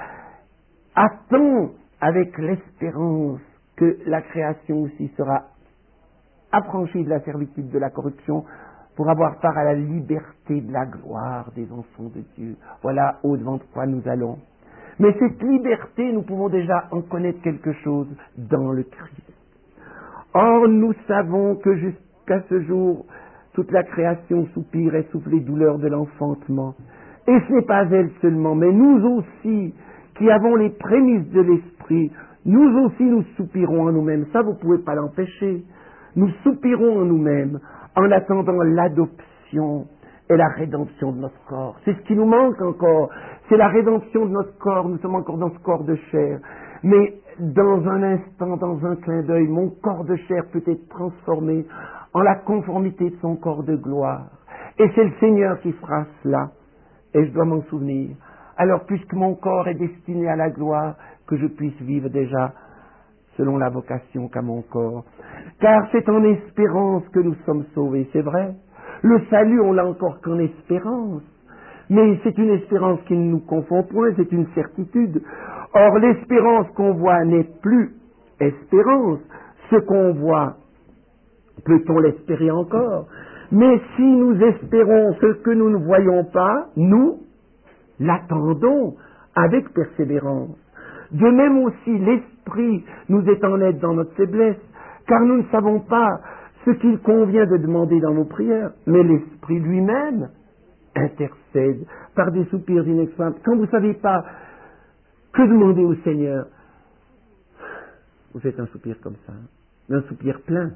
attend avec l'espérance que la création aussi sera affranchie de la servitude de la corruption pour avoir part à la liberté de la gloire des enfants de Dieu. Voilà au-devant de quoi nous allons. Mais cette liberté, nous pouvons déjà en connaître quelque chose dans le Christ. Or, nous savons que jusqu'à ce jour, toute la création soupire et souffle les douleurs de l'enfantement. Et ce n'est pas elle seulement, mais nous aussi, qui avons les prémices de l'esprit, nous aussi nous soupirons en nous-mêmes. Ça, vous ne pouvez pas l'empêcher. Nous soupirons en nous-mêmes en attendant l'adoption et la rédemption de notre corps. C'est ce qui nous manque encore. C'est la rédemption de notre corps. Nous sommes encore dans ce corps de chair. Mais dans un instant, dans un clin d'œil, mon corps de chair peut être transformé en la conformité de son corps de gloire. Et c'est le Seigneur qui fera cela. Et je dois m'en souvenir. Alors, puisque mon corps est destiné à la gloire, que je puisse vivre déjà selon la vocation qu'a mon corps. Car c'est en espérance que nous sommes sauvés, c'est vrai. Le salut, on l'a encore qu'en espérance. Mais c'est une espérance qui ne nous confond point, c'est une certitude. Or, l'espérance qu'on voit n'est plus espérance. Ce qu'on voit, peut-on l'espérer encore? Mais si nous espérons ce que nous ne voyons pas, nous l'attendons avec persévérance. De même aussi, l'Esprit nous est en aide dans notre faiblesse, car nous ne savons pas ce qu'il convient de demander dans nos prières, mais l'Esprit lui-même intercède par des soupirs inexprimables. Quand vous ne savez pas que demander au Seigneur, vous faites un soupir comme ça, un soupir plein.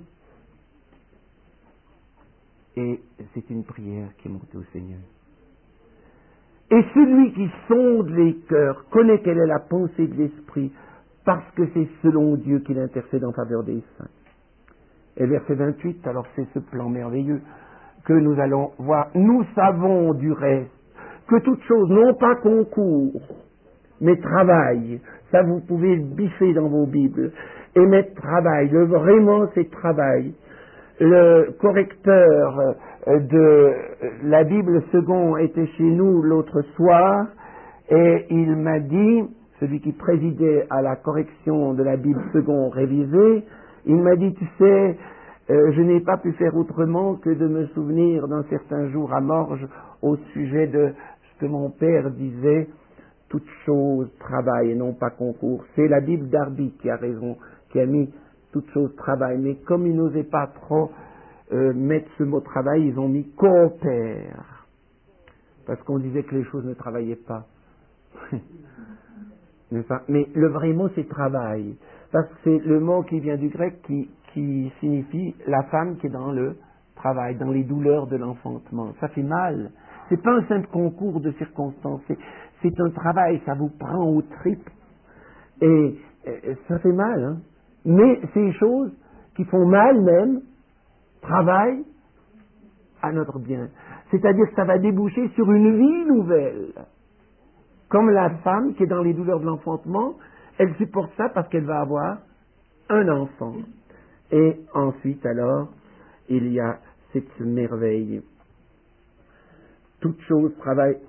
Et c'est une prière qui est montée au Seigneur. Et celui qui sonde les cœurs connaît quelle est la pensée de l'Esprit, parce que c'est selon Dieu qu'il intercède en faveur des saints. Et verset vingt-huit, alors c'est ce plan merveilleux que nous allons voir. Nous savons du reste que toute chose, non pas concourt, mais travail. Ça, vous pouvez le biffer dans vos Bibles. Et mettre travail. Le, vraiment, c'est travail. Le correcteur de la Bible second était chez nous l'autre soir et il m'a dit, celui qui présidait à la correction de la Bible second révisée, il m'a dit, tu sais, euh, je n'ai pas pu faire autrement que de me souvenir d'un certain jour à Morges au sujet de ce que mon père disait, toute chose travail et non pas concours. C'est la Bible d'Arby qui a raison, qui a mis toute chose travail, mais comme ils n'osaient pas trop euh, mettre ce mot travail, ils ont mis coopère, parce qu'on disait que les choses ne travaillaient pas. Mais le vrai mot c'est travail, parce que c'est le mot qui vient du grec qui, qui signifie la femme qui est dans le travail, dans les douleurs de l'enfantement. Ça fait mal. C'est pas un simple concours de circonstances, c'est, c'est un travail, ça vous prend aux tripes et, et ça fait mal, hein. Mais ces choses qui font mal même travaillent à notre bien. C'est-à-dire que ça va déboucher sur une vie nouvelle. Comme la femme qui est dans les douleurs de l'enfantement, elle supporte ça parce qu'elle va avoir un enfant. Et ensuite alors, il y a cette merveille. Toute chose travaille